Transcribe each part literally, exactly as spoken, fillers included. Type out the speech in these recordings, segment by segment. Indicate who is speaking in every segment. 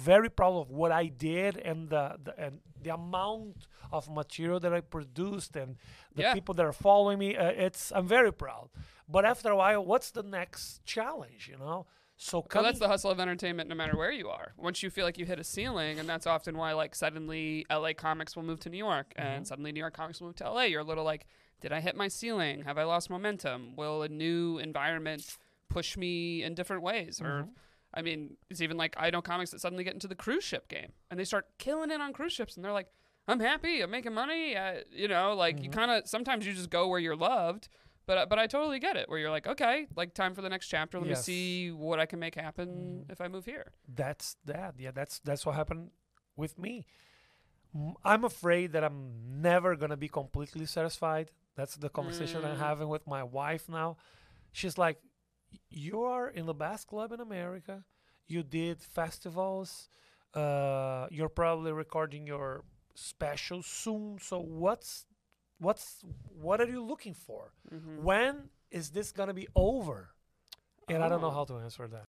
Speaker 1: very proud of what I did and the, the and the amount of material that I produced and the
Speaker 2: Yeah.
Speaker 1: people that are following me. Uh, it's I'm very proud. But after a while, what's the next challenge? You know. So
Speaker 2: Well,
Speaker 1: coming,
Speaker 2: that's the hustle of entertainment no matter where you are. Once you feel like you hit a ceiling, and that's often why, like, suddenly L A comics will move to New York, and suddenly New York comics will move to L A. You're a little like, did I hit my ceiling? Have I lost momentum? Will a new environment push me in different ways? Or, I mean, it's even like, I know comics that suddenly get into the cruise ship game, and they start killing it on cruise ships, and they're like, I'm happy, I'm making money. Uh, you know, like, you kind of, sometimes you just go where you're loved. But but I totally get it, where you're like, okay, like time for the next chapter. Let
Speaker 1: Yes.
Speaker 2: me see what I can make happen if I move here.
Speaker 1: that's that. Yeah, that's that's what happened with me. M- I'm afraid that I'm never gonna be completely satisfied. That's the conversation I'm
Speaker 2: Mm.
Speaker 1: having with my wife now. She's like, "You are in the Bass Club in America. You did festivals. Uh, you're probably recording your special soon. So what's what's what are you looking for?
Speaker 2: Mm-hmm.
Speaker 1: When is this gonna be over?" And I don't know
Speaker 2: Oh.
Speaker 1: how to answer that.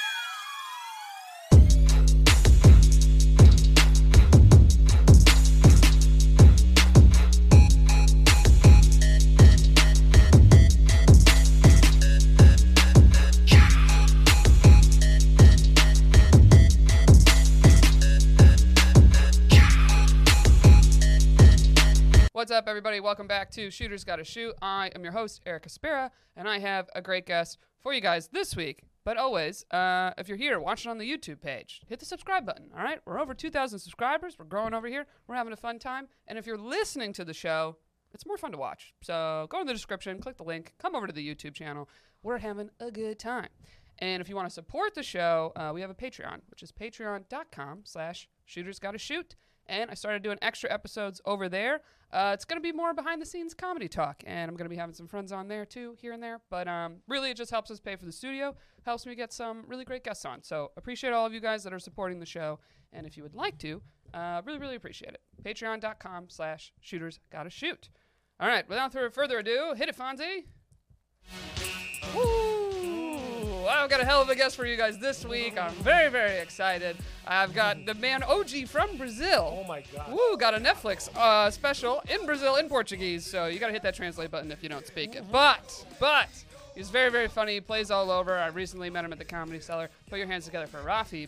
Speaker 2: What's up, everybody? Welcome back to Shooters Gotta Shoot. I am your host, Eric Aspera, and I have a great guest for you guys this week. But always, uh, if you're here, watch it on the YouTube page. Hit the subscribe button, all right? We're over two thousand subscribers. We're growing over here. We're having a fun time. And if you're listening to the show, it's more fun to watch. So go in the description, click the link, come over to the YouTube channel. We're having a good time. And if you want to support the show, uh, we have a Patreon, which is patreon.com slash shooters gotta shoot. And I started doing extra episodes over there. Uh, it's going to be more behind-the-scenes comedy talk, and I'm going to be having some friends on there, too, here and there. But um, really, it just helps us pay for the studio, helps me get some really great guests on. So appreciate all of you guys that are supporting the show. And if you would like to, uh, really, really appreciate it. Patreon.com slash shooters gotta shoot. All right, without further ado, hit it, Fonzie. Woo! I've got a hell of a guest for you guys this week. I'm very, very excited. I've got the man O G from Brazil.
Speaker 1: Oh my God.
Speaker 2: Woo, got a Netflix uh, special in Brazil in Portuguese, so you got to hit that translate button if you don't speak it. But, but, he's very, very funny. He plays all over. I recently met him at the Comedy Cellar. Put your hands together for Rafi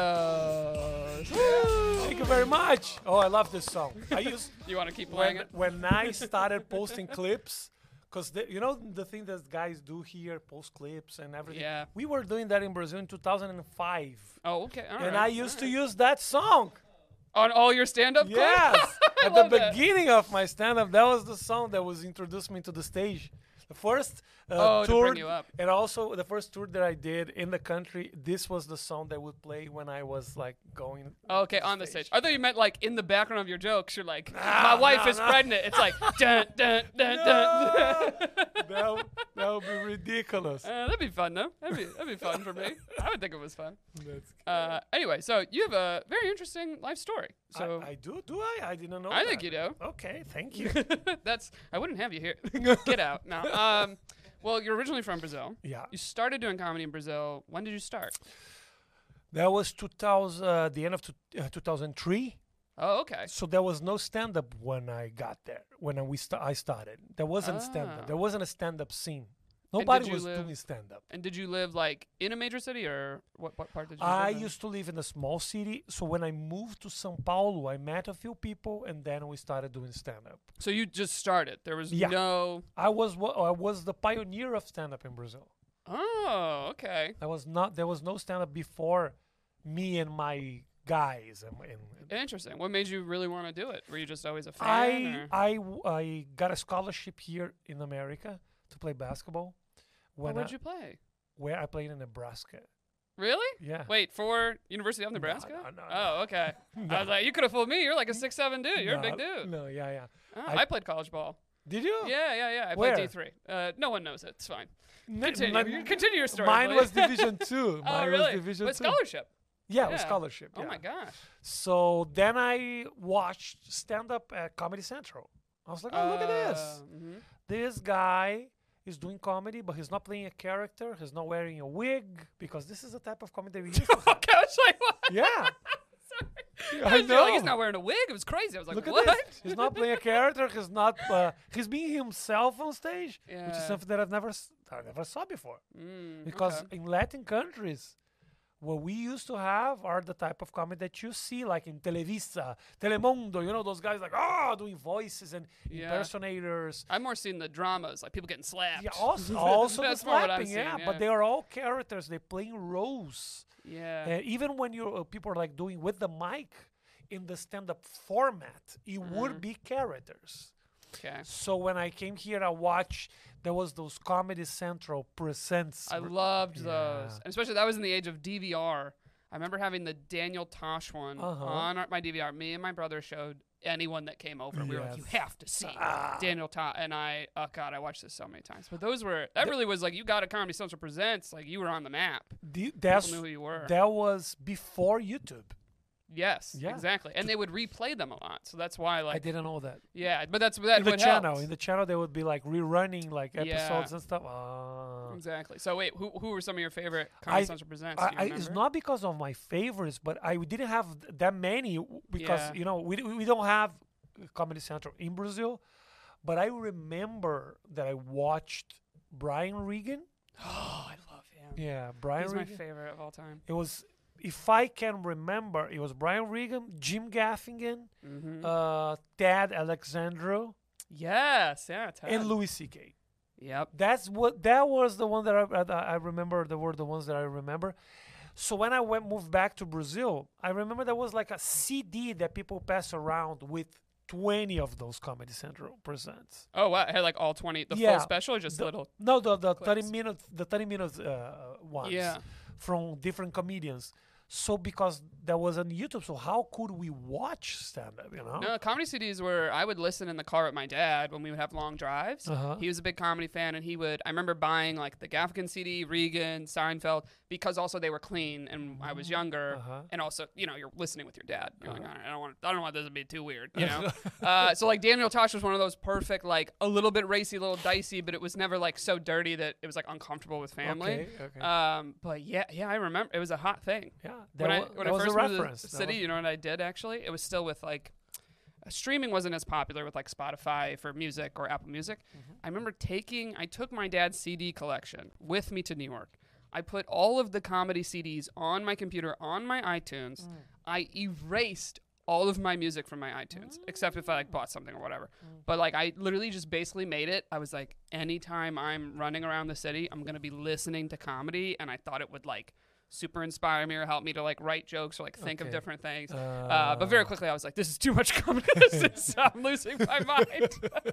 Speaker 2: Bastos. Woo!
Speaker 1: Thank you very much. Oh, I love this song. I used
Speaker 2: You want to keep playing
Speaker 1: when
Speaker 2: it?
Speaker 1: when I started posting clips, because you know the thing that guys do here, post clips and everything.
Speaker 2: Yeah.
Speaker 1: We were doing that in Brazil in two thousand five,
Speaker 2: Oh, okay. All
Speaker 1: and
Speaker 2: right,
Speaker 1: I used
Speaker 2: all
Speaker 1: to
Speaker 2: right.
Speaker 1: use that song.
Speaker 2: On all your stand-up clips?
Speaker 1: Yes,
Speaker 2: I
Speaker 1: at the
Speaker 2: love that.
Speaker 1: beginning of my stand-up, that was the song that was introduced me to the stage. The first uh,
Speaker 2: Oh, to
Speaker 1: tour,
Speaker 2: bring you up.
Speaker 1: and also the first tour that I did in the country. This was the song that would play when I was like going.
Speaker 2: Oh, okay,
Speaker 1: to
Speaker 2: on the stage. I thought you meant like in the background of your jokes. You're like, my
Speaker 1: No,
Speaker 2: wife
Speaker 1: no,
Speaker 2: is
Speaker 1: no.
Speaker 2: pregnant. It's like, dun, dun, dun, dun.
Speaker 1: that, would- that would be ridiculous.
Speaker 2: Uh, that'd be fun, though. That'd be, that'd be fun for me. I would think it was fun.
Speaker 1: That's
Speaker 2: Uh, anyway, so you have a very interesting life story. So
Speaker 1: I, I do, do I? I didn't know.
Speaker 2: I think
Speaker 1: that.
Speaker 2: you do.
Speaker 1: Okay, thank you.
Speaker 2: That's I wouldn't have you here. Get out now. Um, well, you're originally from Brazil.
Speaker 1: Yeah,
Speaker 2: You started doing comedy in Brazil. When did you start?
Speaker 1: that was two thousand, uh, the end of two, uh, two thousand three.
Speaker 2: Oh, okay.
Speaker 1: So there was no stand-up when I got there. When we st- I started, there wasn't
Speaker 2: Ah.
Speaker 1: stand-up. There wasn't a stand-up scene.
Speaker 2: did
Speaker 1: Nobody
Speaker 2: you
Speaker 1: was
Speaker 2: live-
Speaker 1: doing stand-up.
Speaker 2: And did you live like in a major city, or what? What part did you?
Speaker 1: I
Speaker 2: live in?
Speaker 1: used to live in a small city. So when I moved to São Paulo, I met a few people, and then we started doing stand-up.
Speaker 2: So you just started. There was
Speaker 1: Yeah.
Speaker 2: no.
Speaker 1: I was wa- I was the pioneer of stand-up in Brazil.
Speaker 2: Oh, okay.
Speaker 1: I was not. There was no stand-up before me and my guys. And, and,
Speaker 2: Interesting. What made you really want to do it? Were you just always a fan?
Speaker 1: I,
Speaker 2: or?
Speaker 1: I w- I got a scholarship here in America to play basketball. When
Speaker 2: Where'd
Speaker 1: I,
Speaker 2: you play?
Speaker 1: where I played in Nebraska.
Speaker 2: Really?
Speaker 1: Yeah.
Speaker 2: Wait, for University of Nebraska?
Speaker 1: no, no,
Speaker 2: oh, okay. I was like, you could have fooled me. You're like a six seven dude. You're a big
Speaker 1: No,
Speaker 2: dude.
Speaker 1: No, yeah, yeah.
Speaker 2: Oh,
Speaker 1: I-
Speaker 2: I, played college ball.
Speaker 1: Did you?
Speaker 2: Yeah, yeah, yeah. I
Speaker 1: Where?
Speaker 2: played D three. Uh, no one knows it. It's fine.
Speaker 1: N-
Speaker 2: Continue.
Speaker 1: n-
Speaker 2: You continue your story.
Speaker 1: Mine
Speaker 2: please.
Speaker 1: was Division Two.
Speaker 2: oh,
Speaker 1: Mine
Speaker 2: really?
Speaker 1: was Division
Speaker 2: With
Speaker 1: Two.
Speaker 2: scholarship.
Speaker 1: Yeah, with
Speaker 2: Yeah.
Speaker 1: scholarship.
Speaker 2: Oh
Speaker 1: yeah.
Speaker 2: my gosh.
Speaker 1: So then I watched stand up at Comedy Central. I was like, oh, look at this.
Speaker 2: Uh, mhm.
Speaker 1: This guy is doing comedy, but he's not playing a character. He's not wearing a wig because this is the type of comedy we use.
Speaker 2: Okay, I was like, what?
Speaker 1: Yeah. I
Speaker 2: was like, he's
Speaker 1: know.
Speaker 2: not wearing a wig. It was crazy. I was like,
Speaker 1: Look
Speaker 2: what?
Speaker 1: at this. He's not playing a character. He's not. Uh, he's being himself on stage, which is
Speaker 2: Yeah.
Speaker 1: something that I've never, s- I never saw before.
Speaker 2: Mm,
Speaker 1: Because
Speaker 2: okay.
Speaker 1: in Latin countries, what we used to have are the type of comedy that you see, like in Televisa, Telemundo. You know those guys like ah doing voices and
Speaker 2: Yeah.
Speaker 1: impersonators.
Speaker 2: I've more seen the dramas, like people getting slapped.
Speaker 1: Yeah, also, also the
Speaker 2: That's more what I've
Speaker 1: slapping, yeah,
Speaker 2: seen,
Speaker 1: But
Speaker 2: yeah.
Speaker 1: they are all characters. They're playing roles.
Speaker 2: Yeah.
Speaker 1: Uh, even when you uh, people are like doing with the mic in the stand-up format, it
Speaker 2: Mhm.
Speaker 1: would be characters.
Speaker 2: Okay.
Speaker 1: So when I came here, I watched. There was those Comedy Central presents.
Speaker 2: I
Speaker 1: r-
Speaker 2: loved
Speaker 1: Yeah.
Speaker 2: those, and especially that was in the age of D V R. I remember having the Daniel Tosh one
Speaker 1: Uh-huh.
Speaker 2: on our, my D V R. Me and my brother showed anyone that came over. We were like, "You
Speaker 1: Yes.
Speaker 2: have to see
Speaker 1: Ah.
Speaker 2: Daniel Tosh." And I, oh god, I watched this so many times. But those were that really was like you got a Comedy Central presents, like you were on the map.
Speaker 1: The, that's
Speaker 2: People knew who you were.
Speaker 1: that was before YouTube.
Speaker 2: Yes,
Speaker 1: Yeah.
Speaker 2: exactly. And they would replay them a lot, so that's why
Speaker 1: I
Speaker 2: like
Speaker 1: didn't know that.
Speaker 2: yeah. But that's that
Speaker 1: In the
Speaker 2: what
Speaker 1: channel,
Speaker 2: helped.
Speaker 1: in the channel, they would be like rerunning like
Speaker 2: Yeah.
Speaker 1: episodes and stuff. Ah.
Speaker 2: Exactly. So wait, who who were some of your favorite Comedy
Speaker 1: I-
Speaker 2: Central presents? Do
Speaker 1: I,
Speaker 2: you
Speaker 1: I, it's
Speaker 2: remember?
Speaker 1: not because of my favorites, but I didn't have th- that many w- because
Speaker 2: Yeah.
Speaker 1: you know we d- we don't have Comedy Central in Brazil. But I remember that I watched Brian Regan.
Speaker 2: Oh, I love him.
Speaker 1: Yeah, Brian
Speaker 2: He's my
Speaker 1: Regan.
Speaker 2: favorite of all time.
Speaker 1: It was, if I can remember, it was Brian Regan, Jim Gaffigan,
Speaker 2: Mm-hmm.
Speaker 1: uh, Ted Alexandro,
Speaker 2: yes, yeah, Ted.
Speaker 1: and Louis C K.
Speaker 2: Yep.
Speaker 1: That's what that was the one that I, that I remember. They were the ones that I remember. So when I went moved back to Brazil, I remember there was like a C D that people pass around with twenty of those Comedy Central presents.
Speaker 2: Oh wow, I had like all twenty, the
Speaker 1: Yeah.
Speaker 2: full special, or just
Speaker 1: The-
Speaker 2: little.
Speaker 1: No, the the
Speaker 2: Clips.
Speaker 1: thirty minutes, the thirty minutes uh, ones
Speaker 2: Yeah.
Speaker 1: from different comedians. So because that was on YouTube, so how could we watch stand up? You know?
Speaker 2: No, comedy C Ds were I would listen in the car with my dad when we would have long drives.
Speaker 1: Uh-huh.
Speaker 2: He was a big comedy fan, and he would. I remember buying like the Gaffigan C D, Regan, Seinfeld, because also they were clean, and I was younger,
Speaker 1: Uh-huh.
Speaker 2: and also you know you're listening with your dad. You're like,
Speaker 1: Uh-huh.
Speaker 2: I don't want, I don't want this to be too weird, you know. uh, so like Daniel Tosh was one of those perfect, like a little bit racy, a little dicey, but it was never like so dirty that it was like uncomfortable with family.
Speaker 1: Okay, okay.
Speaker 2: Um, but yeah, yeah, I remember it was a hot thing.
Speaker 1: yeah,
Speaker 2: When
Speaker 1: that,
Speaker 2: I
Speaker 1: wa-
Speaker 2: when
Speaker 1: that
Speaker 2: I
Speaker 1: was
Speaker 2: first
Speaker 1: a
Speaker 2: moved
Speaker 1: reference.
Speaker 2: to the
Speaker 1: That
Speaker 2: city,
Speaker 1: was-
Speaker 2: you know what I did actually? It was still with like uh, streaming wasn't as popular with like Spotify for music or Apple Music.
Speaker 1: Mm-hmm.
Speaker 2: I remember taking I took my dad's C D collection with me to New York. I put all of the comedy C Ds on my computer on my iTunes.
Speaker 1: Mm.
Speaker 2: I erased all of my music from my iTunes, except if I like bought something or whatever. But like I literally just basically made it. I was like, anytime I'm running around the city, I'm gonna be listening to comedy, and I thought it would like super inspire me or help me to like write jokes or like think of
Speaker 1: Okay.
Speaker 2: different things.
Speaker 1: Uh,
Speaker 2: Uh, but very quickly, I was like, "This is too much comedy. This is, I'm losing my mind."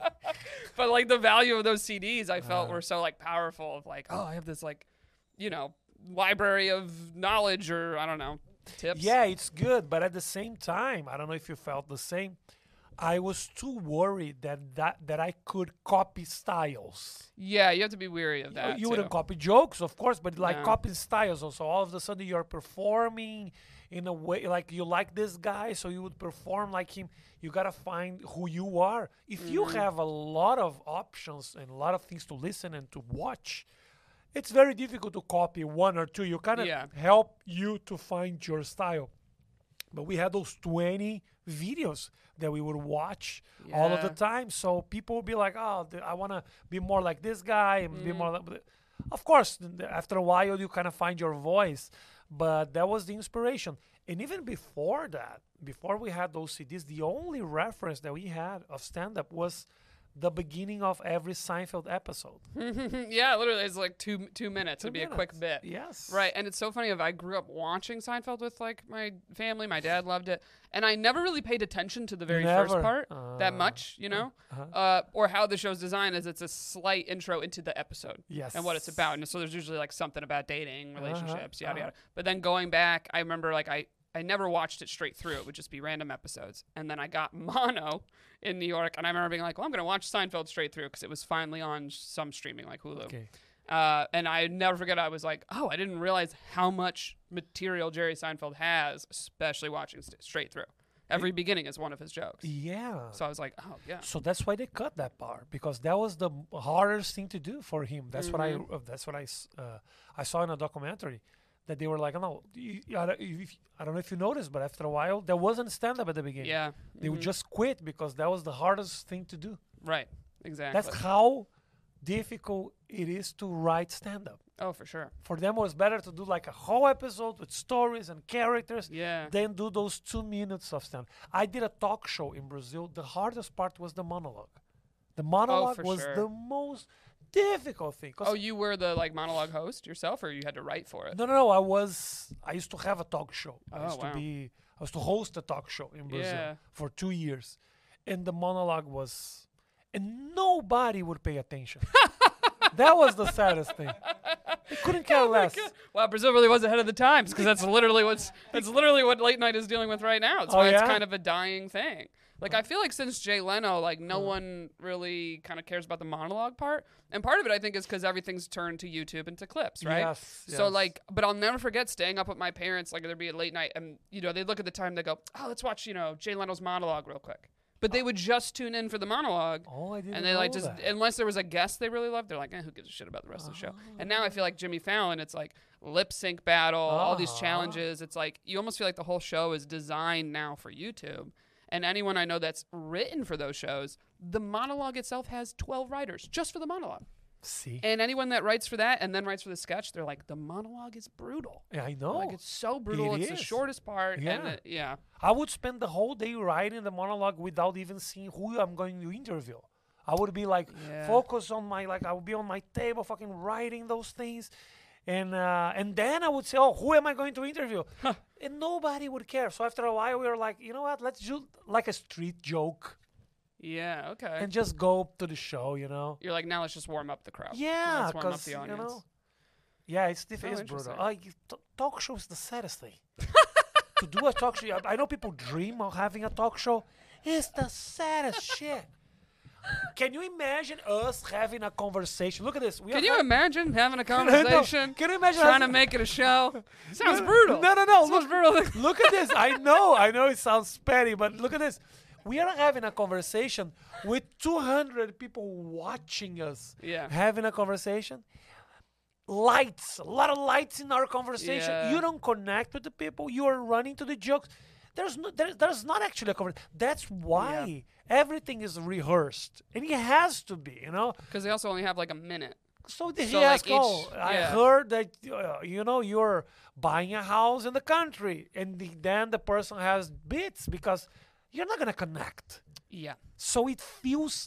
Speaker 2: But like the value of those C Ds, I felt
Speaker 1: Uh.
Speaker 2: were so like powerful. Of like, oh, I have this like, you know, library of knowledge or I don't know tips.
Speaker 1: Yeah, it's good, but at the same time, I don't know if you felt the same. I was too worried that that, that I could copy styles.
Speaker 2: yeah. You have to be weary of
Speaker 1: You-
Speaker 2: that.
Speaker 1: you
Speaker 2: too.
Speaker 1: wouldn't copy jokes, of course, but like
Speaker 2: No.
Speaker 1: copying styles. Also, all of a sudden you're performing in a way like you like this guy, so you would perform like him. You gotta find who you are. If you
Speaker 2: Mhm.
Speaker 1: have a lot of options and a lot of things to listen and to watch, it's very difficult to copy one or two. You kind of
Speaker 2: Yeah.
Speaker 1: help you to find your style. But we had those twenty videos that we would watch all of the
Speaker 2: Yeah.
Speaker 1: time. So people would be like, oh, th- I want to be more like this guy and be
Speaker 2: Mhm.
Speaker 1: more like. but Of course, th- th- after a while, you kind of find your voice. But that was the inspiration. And even before that, before we had those C Ds, the only reference that we had of stand up was the beginning of every Seinfeld episode.
Speaker 2: Yeah, literally, it's like two two minutes.
Speaker 1: Two
Speaker 2: It'd be a quick
Speaker 1: minutes.
Speaker 2: bit.
Speaker 1: Yes.
Speaker 2: Right, and it's so funny. If I grew up watching Seinfeld with like my family, my dad loved it, and I never really paid attention to the very first
Speaker 1: Never.
Speaker 2: part that
Speaker 1: Uh,
Speaker 2: much, you know,
Speaker 1: uh-huh.
Speaker 2: uh, or how the show's designed is it's a slight intro into the episode
Speaker 1: Yes.
Speaker 2: and what it's about, and so there's usually like something about dating, relationships, yada
Speaker 1: uh-huh.
Speaker 2: yada. But then going back, I remember like I. I never watched it straight through. It would just be random episodes. And then I got mono in New York, and I remember being like, well, I'm going to watch Seinfeld straight through because it was finally on some streaming like Hulu.
Speaker 1: Okay.
Speaker 2: Uh, and I never forget, I was like, oh, I didn't realize how much material Jerry Seinfeld has, especially watching st- straight through. Every beginning is one of his jokes.
Speaker 1: Yeah.
Speaker 2: So I was like, oh, yeah.
Speaker 1: So that's why they cut that part because that was the m- hardest thing to do for him. That's what I
Speaker 2: Mhm.
Speaker 1: uh, that's what I s- uh, I saw in a documentary that they were like, oh, no, you, I, don't, if, I don't know if you noticed, but after a while, there wasn't stand-up at the beginning.
Speaker 2: Yeah.
Speaker 1: They would
Speaker 2: Mhm.
Speaker 1: just quit because that was the hardest thing to do.
Speaker 2: Right. Exactly.
Speaker 1: That's how difficult it is to write stand-up.
Speaker 2: oh, for sure.
Speaker 1: For them, it was better to do like a whole episode with stories and characters
Speaker 2: Yeah.
Speaker 1: than do those two minutes of stand. I did a talk show in Brazil. The hardest part was the monologue. The monologue
Speaker 2: for
Speaker 1: was
Speaker 2: sure.
Speaker 1: the most difficult thing. 'Cause
Speaker 2: Oh, you were the like monologue host yourself, or you had to write for it?
Speaker 1: no, no, no. I was. I used to have a talk show. I
Speaker 2: Oh,
Speaker 1: used
Speaker 2: wow.
Speaker 1: to be. I was to host a talk show in Brazil
Speaker 2: Yeah.
Speaker 1: for two years, and the monologue was, and nobody would pay attention. That was the saddest thing. They couldn't care less.
Speaker 2: Wow, Brazil really was ahead of the times because that's literally what's that's literally what late night is dealing with right now. It's
Speaker 1: Oh,
Speaker 2: why it's
Speaker 1: yeah?
Speaker 2: kind of a dying thing. Like I feel like since Jay Leno, like no one really kind of cares about the monologue part, and part of it I think is because everything's turned to YouTube and to clips, right?
Speaker 1: Yes,
Speaker 2: So
Speaker 1: yes.
Speaker 2: like, but I'll never forget staying up with my parents. Like there'd be a late night, and you know they'd look at the time, they go, "Oh, let's watch you know Jay Leno's monologue real quick." But they would just tune in for the monologue.
Speaker 1: Oh, I didn't
Speaker 2: And they like
Speaker 1: know
Speaker 2: just
Speaker 1: that.
Speaker 2: unless there was a guest they really loved, they're like, eh, who gives a shit about the rest of the show? And now I feel like Jimmy Fallon, it's like lip sync battle, all these
Speaker 1: Uh-huh.
Speaker 2: challenges. It's like you almost feel like the whole show is designed now for YouTube. And anyone I know that's written for those shows, the monologue itself has twelve writers just for the monologue.
Speaker 1: See,
Speaker 2: And anyone that writes for that and then writes for the sketch, they're like, the monologue is brutal.
Speaker 1: yeah, I know.
Speaker 2: Like it's so brutal.
Speaker 1: It
Speaker 2: it's the
Speaker 1: is.
Speaker 2: shortest part. And
Speaker 1: Yeah.
Speaker 2: it, yeah.
Speaker 1: I would spend the whole day writing the monologue without even seeing who I'm going to interview. I would be like,
Speaker 2: Yeah.
Speaker 1: focus on my, like, I would be on my table fucking writing those things. And uh, and then I would say, oh, who am I going to interview? And nobody would care. So after a while, we were like, you know what? Let's do like a street joke
Speaker 2: Yeah. Okay.
Speaker 1: and just go to the show, you know?
Speaker 2: You're like, now let's just warm up the crowd.
Speaker 1: Yeah,
Speaker 2: Let's warm up
Speaker 1: because,
Speaker 2: the
Speaker 1: you
Speaker 2: audience.
Speaker 1: know? Yeah, it's, diff-
Speaker 2: Oh,
Speaker 1: it's brutal.
Speaker 2: interesting.
Speaker 1: Like, t- talk show is the saddest thing. To do a talk show, I I know people dream of having a talk show. It's the saddest shit. Can you imagine us having a conversation? Look at this. We
Speaker 2: Can
Speaker 1: are
Speaker 2: you
Speaker 1: ha-
Speaker 2: imagine having a
Speaker 1: No,
Speaker 2: conversation?
Speaker 1: Can you imagine
Speaker 2: trying to
Speaker 1: having-
Speaker 2: make it a show? Sounds
Speaker 1: No,
Speaker 2: brutal.
Speaker 1: No, no, no.
Speaker 2: Sounds
Speaker 1: Look,
Speaker 2: brutal.
Speaker 1: look at this. I know, I know it sounds petty, but look at this. We are having a conversation with two hundred people watching us.
Speaker 2: Yeah.
Speaker 1: Having a conversation. Lights, a lot of lights in our conversation.
Speaker 2: Yeah.
Speaker 1: You don't connect with the people. You are running to the jokes. There's no, there, there's not actually a conversation. That's why everything is rehearsed, and it has to be, you know.
Speaker 2: Because they also only have like a minute.
Speaker 1: So, the,
Speaker 2: So,
Speaker 1: he
Speaker 2: like,
Speaker 1: asked, oh,
Speaker 2: each-
Speaker 1: I
Speaker 2: yeah.
Speaker 1: heard that, uh, you know, you're buying a house in the country. And the, then the person has bits because you're not going to connect.
Speaker 2: Yeah.
Speaker 1: So it feels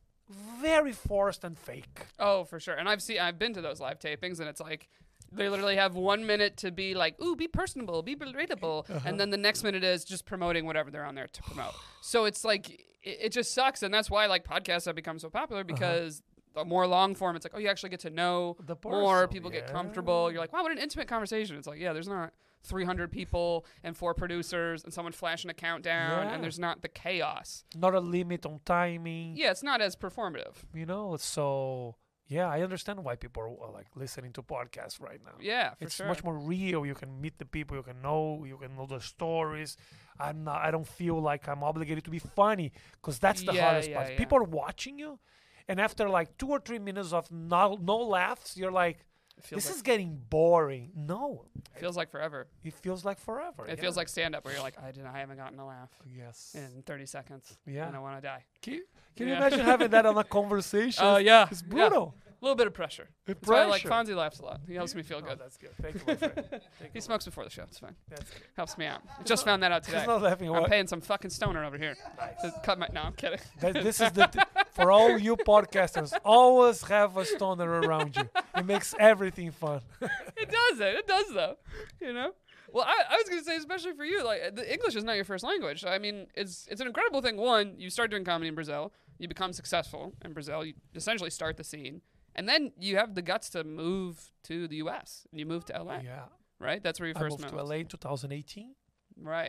Speaker 1: very forced and fake.
Speaker 2: Oh, for sure. And I've seen, I've been to those live tapings, and it's like they literally have one minute to be like, "Ooh, be personable, be relatable,"
Speaker 1: Uh-huh.
Speaker 2: and then the next minute is just promoting whatever they're on there to promote. So it's like it, it just sucks, and that's why like podcasts have become so popular because. The more long form, it's like, oh, you actually get to know
Speaker 1: The
Speaker 2: more.
Speaker 1: person,
Speaker 2: People get
Speaker 1: yeah.
Speaker 2: comfortable. You're like, wow, what an intimate conversation. It's like, yeah, there's not three hundred people and four producers and someone flashing a countdown,
Speaker 1: Yeah.
Speaker 2: and there's not the chaos.
Speaker 1: Not a limit on timing.
Speaker 2: Yeah, it's not as performative.
Speaker 1: You know, so yeah, I understand why people are uh, like listening to podcasts right now.
Speaker 2: Yeah, for
Speaker 1: It's
Speaker 2: sure.
Speaker 1: much more real. You can meet the people. You can know. You can know the stories. I'm not. I don't feel like I'm obligated to be funny because that's the
Speaker 2: Yeah,
Speaker 1: hardest
Speaker 2: yeah,
Speaker 1: part.
Speaker 2: yeah.
Speaker 1: People are watching you, and after like two or three minutes of no no laughs, you're like,
Speaker 2: It feels
Speaker 1: this
Speaker 2: like,
Speaker 1: is getting boring. No,
Speaker 2: feels like forever.
Speaker 1: it feels like forever.
Speaker 2: It feels like stand up where you're like, I didn't, I haven't gotten a laugh
Speaker 1: yes.
Speaker 2: in thirty seconds.
Speaker 1: Yeah.
Speaker 2: And I want to die.
Speaker 1: Can, you- can you
Speaker 2: Yeah.
Speaker 1: imagine having that on a conversation?
Speaker 2: Uh, yeah.
Speaker 1: It's
Speaker 2: yeah.
Speaker 1: brutal.
Speaker 2: A little bit of pressure.
Speaker 1: The
Speaker 2: That's why I like
Speaker 1: pressure.
Speaker 2: Fonzie laughs a lot. He helps me feel
Speaker 1: Oh,
Speaker 2: good.
Speaker 1: that's good. Thank you, my friend. Thank
Speaker 2: He
Speaker 1: you.
Speaker 2: smokes before the show. It's fine.
Speaker 1: That's good.
Speaker 2: Helps me out. I just found that out today.
Speaker 1: He's not laughing.
Speaker 2: I'm
Speaker 1: What?
Speaker 2: paying some fucking stoner over here to cut my. No, I'm kidding.
Speaker 1: That, this is the th- for all you podcasters. Always have a stoner around you. It makes everything fun.
Speaker 2: It does it. It does though. You know. Well, I, I was gonna say, especially for you, like the English is not your first language. I mean, it's it's an incredible thing. One, you start doing comedy in Brazil, you become successful in Brazil, you essentially start the scene, and then you have the guts to move to the U S and you move to L A.
Speaker 1: Yeah,
Speaker 2: Right? That's where you
Speaker 1: I
Speaker 2: first
Speaker 1: moved
Speaker 2: moved.
Speaker 1: to L A in two thousand eighteen.
Speaker 2: Right.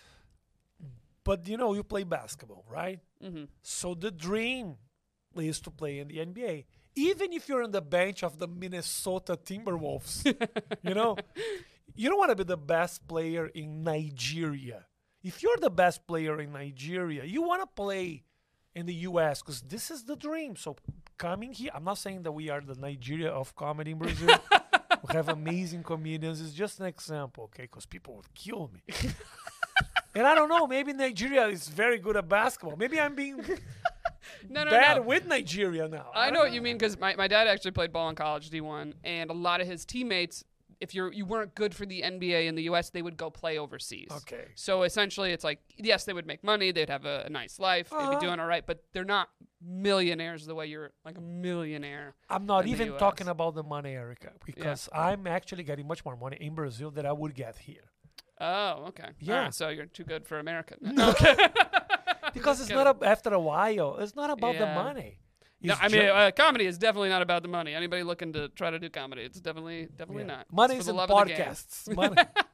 Speaker 1: But you know, you play basketball, right?
Speaker 2: Mm-hmm.
Speaker 1: So the dream is to play in the N B A. Even if you're on the bench of the Minnesota Timberwolves, you know, you don't want to be the best player in Nigeria. If you're the best player in Nigeria, you want to play in the U S because this is the dream. So coming here, I'm not saying that we are the Nigeria of comedy in Brazil, We have amazing comedians. It's just an example, okay? Because people would kill me. And I don't know. Maybe Nigeria is very good at basketball. Maybe I'm being
Speaker 2: No, no,
Speaker 1: bad
Speaker 2: no.
Speaker 1: with Nigeria now.
Speaker 2: I
Speaker 1: don't
Speaker 2: know what you mean because my, my dad actually played ball in college, D one, and a lot of his teammates, if you're you weren't good for the N B A in the U S, they would go play overseas.
Speaker 1: Okay.
Speaker 2: So essentially, it's like yes, they would make money, they'd have a, a nice life, they'd
Speaker 1: Uh-huh.
Speaker 2: be doing all right, but they're not millionaires the way you're like a millionaire.
Speaker 1: I'm not
Speaker 2: in the
Speaker 1: even
Speaker 2: U S.
Speaker 1: talking about the money, Erica, because I'm actually getting much more money in Brazil than I would get here.
Speaker 2: Oh, okay.
Speaker 1: Yeah.
Speaker 2: All right, so you're too good for America.
Speaker 1: No.
Speaker 2: Okay.
Speaker 1: Because it's
Speaker 2: Kidding.
Speaker 1: not a, after a while. It's not about the
Speaker 2: Yeah.
Speaker 1: money.
Speaker 2: No,
Speaker 1: It's
Speaker 2: I mean,
Speaker 1: ju-
Speaker 2: uh, comedy is definitely not about the money. Anybody looking to try to do comedy, it's definitely, definitely
Speaker 1: yeah.
Speaker 2: not.
Speaker 1: Money
Speaker 2: It's
Speaker 1: is
Speaker 2: for the
Speaker 1: in
Speaker 2: love of the game.
Speaker 1: podcasts. Money.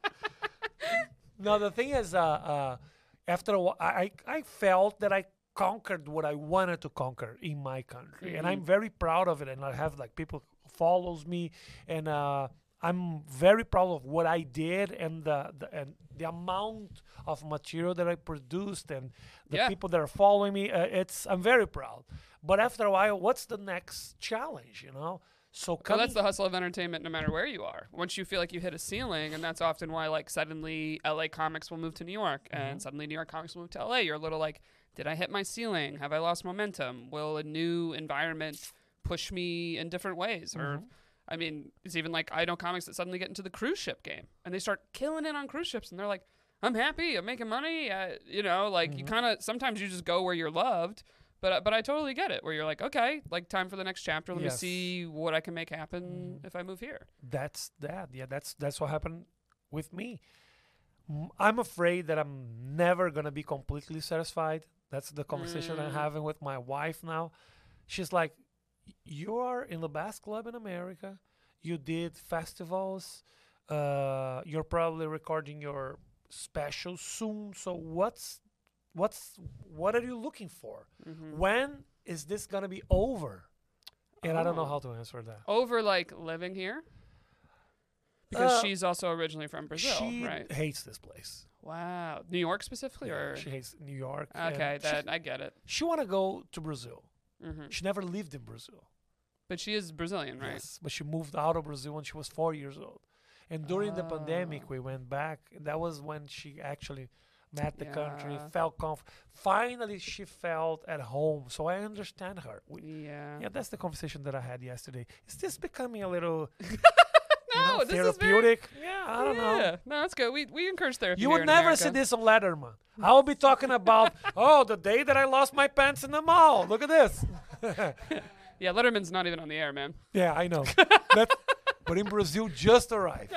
Speaker 1: No, the thing is, uh, uh, after a while, I, I felt that I conquered what I wanted to conquer in my country, and I'm very proud of it. And I have like people who follows me, and uh, I'm very proud of what I did and the, the and the amount of material that I produced and the
Speaker 2: Yeah.
Speaker 1: people that are following me. Uh, it's I'm very proud. But after a while, what's the next challenge? You know, so
Speaker 2: Well,
Speaker 1: coming
Speaker 2: that's the hustle of entertainment no matter where you are. Once you feel like you hit a ceiling, and that's often why, like, suddenly L A comics will move to New York,
Speaker 1: Mm-hmm.
Speaker 2: and suddenly New York comics will move to L A. You're a little like, did I hit my ceiling? Have I lost momentum? Will a new environment push me in different ways?
Speaker 1: Mm-hmm.
Speaker 2: Or, I mean, it's even like I know comics that suddenly get into the cruise ship game, and they start killing it on cruise ships, and they're like, I'm happy, I'm making money. Uh, you know, like, you
Speaker 1: Mm-hmm.
Speaker 2: kind of, sometimes you just go where you're loved. But, uh, but I totally get it, where you're like, okay, like, time for the next chapter. Let
Speaker 1: Yes.
Speaker 2: me see what I can make happen if I move here.
Speaker 1: That's that. Yeah, that's that's what happened with me. M- I'm afraid that I'm never gonna be completely satisfied. That's the conversation I'm
Speaker 2: Mm.
Speaker 1: having with my wife now. She's like, "You are in the bass club in America. You did festivals. Uh, you're probably recording your special soon. So what's what's what are you looking for?
Speaker 2: Mm-hmm.
Speaker 1: When is this gonna be over?" And I don't know
Speaker 2: Oh.
Speaker 1: how to answer that.
Speaker 2: Over, like, living here? Because
Speaker 1: Uh,
Speaker 2: she's also originally from Brazil,
Speaker 1: she
Speaker 2: right?
Speaker 1: hates this place.
Speaker 2: Wow. New York specifically?
Speaker 1: Yeah,
Speaker 2: or
Speaker 1: she hates New York. and
Speaker 2: Okay,
Speaker 1: she,
Speaker 2: that I get it.
Speaker 1: she want to go to Brazil.
Speaker 2: hmm
Speaker 1: She never lived in Brazil.
Speaker 2: But she is Brazilian, right?
Speaker 1: Yes, but she moved out of Brazil when she was four years old. And during the
Speaker 2: Oh.
Speaker 1: pandemic, we went back. That was when she actually met the country,
Speaker 2: Yeah.
Speaker 1: felt comfortable. Finally, she felt at home. So I understand her. We,
Speaker 2: Yeah.
Speaker 1: yeah, that's the conversation that I had yesterday. Is this becoming a little you
Speaker 2: No,
Speaker 1: know,
Speaker 2: this is very-
Speaker 1: therapeutic? Yeah, I don't know.
Speaker 2: Yeah. No, that's good. We, we encourage therapy
Speaker 1: You
Speaker 2: here
Speaker 1: would
Speaker 2: in
Speaker 1: never
Speaker 2: America.
Speaker 1: see this on Letterman. I will be talking about, oh, the day that I lost my pants in the mall. Look at this.
Speaker 2: Yeah, Letterman's not even on the air, man.
Speaker 1: Yeah, I know. That, but in Brazil, just arrived.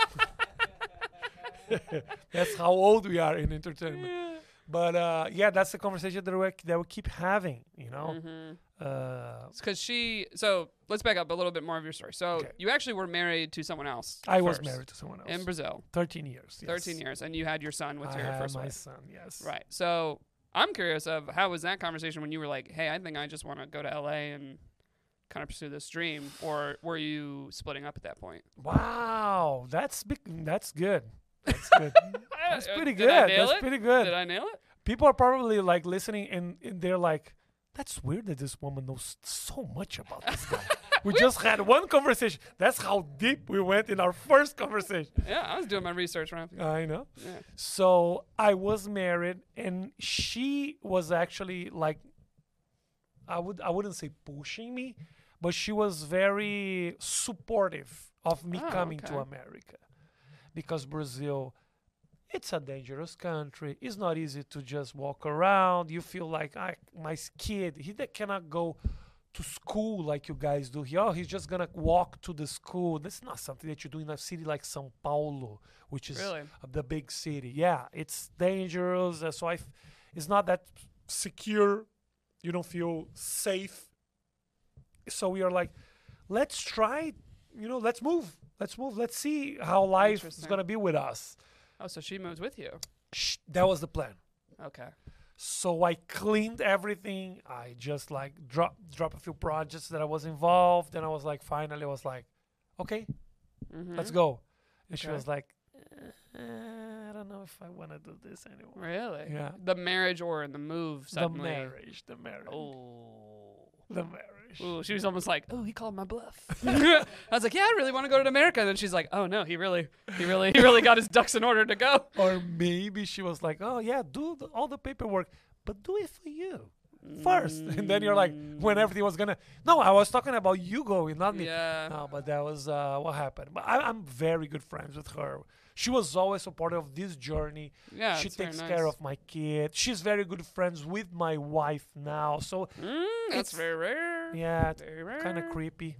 Speaker 1: That's how old we are in entertainment. But uh, yeah, that's the conversation that we that we keep having. You know.
Speaker 2: Mm-hmm.
Speaker 1: Uh,
Speaker 2: Because she, so let's back up a little bit more of your story. So
Speaker 1: Okay.
Speaker 2: you actually were married to someone else.
Speaker 1: I was
Speaker 2: first,
Speaker 1: married to someone else.
Speaker 2: in Brazil,
Speaker 1: Thirteen years. Yes.
Speaker 2: thirteen years, and you had your son with
Speaker 1: I
Speaker 2: your
Speaker 1: had
Speaker 2: first
Speaker 1: my
Speaker 2: wife.
Speaker 1: son. Yes.
Speaker 2: Right. So I'm curious of how was that conversation when you were like, hey, I think I just want to go to L A and kind of pursue this dream, or were you splitting up at that point?
Speaker 1: Wow, that's big. That's good. That's good. That's
Speaker 2: Uh,
Speaker 1: pretty
Speaker 2: did
Speaker 1: good.
Speaker 2: I nail
Speaker 1: That's
Speaker 2: it?
Speaker 1: pretty good.
Speaker 2: Did I nail it?
Speaker 1: People are probably like listening and, and they're like, that's weird that this woman knows so much about this guy. We just had one conversation. That's how deep we went in our first conversation.
Speaker 2: Yeah, I was doing my research right after.
Speaker 1: I know.
Speaker 2: Yeah.
Speaker 1: So I was married and she was actually like, I would I wouldn't say pushing me, but she was very supportive of me
Speaker 2: Oh,
Speaker 1: coming to
Speaker 2: okay.
Speaker 1: America. Because Brazil, it's a dangerous country. It's not easy to just walk around. You feel like I, my kid, he that cannot go to school like you guys do here. Oh, he's just gonna walk to the school. That's not something that you do in a city like São Paulo, which is
Speaker 2: Really?
Speaker 1: uh, the big city. Yeah, it's dangerous. Uh, so I, f- it's not that secure. You don't feel safe. So we are like, let's try. You know, let's move. Let's move. Let's see how life is
Speaker 2: Interesting.
Speaker 1: gonna be with us.
Speaker 2: Oh, so she moved with you.
Speaker 1: Shh, that was the plan.
Speaker 2: Okay.
Speaker 1: So I cleaned everything. I just like drop drop a few projects that I was involved, and I was like, finally, I was like, okay,
Speaker 2: Mm-hmm.
Speaker 1: let's go. And she
Speaker 2: Okay.
Speaker 1: was like, eh, I don't know if I want to do this anymore.
Speaker 2: Really?
Speaker 1: Yeah.
Speaker 2: The marriage or the move
Speaker 1: The
Speaker 2: suddenly.
Speaker 1: marriage, the marriage,
Speaker 2: Oh.
Speaker 1: the marriage. Irish.
Speaker 2: Ooh, she was almost like, oh, he called my bluff. I was like, yeah, I really want to go to America. And then she's like, oh no, he really, he really, he really got his ducks in order to go.
Speaker 1: Or maybe she was like, oh yeah, do the, all the paperwork, but do it for you first. And then you're like, when everything was gonna, no, I was talking about you going, not me.
Speaker 2: Yeah.
Speaker 1: No, but that was uh, what happened. But I, I'm very good friends with her. She was always supportive of this journey.
Speaker 2: Yeah,
Speaker 1: she
Speaker 2: it's very
Speaker 1: takes
Speaker 2: nice.
Speaker 1: care of my kid. She's very good friends with my wife now. So
Speaker 2: Mm, that's
Speaker 1: It's-
Speaker 2: very rare.
Speaker 1: yeah, it's
Speaker 2: Very rare.
Speaker 1: kind of creepy.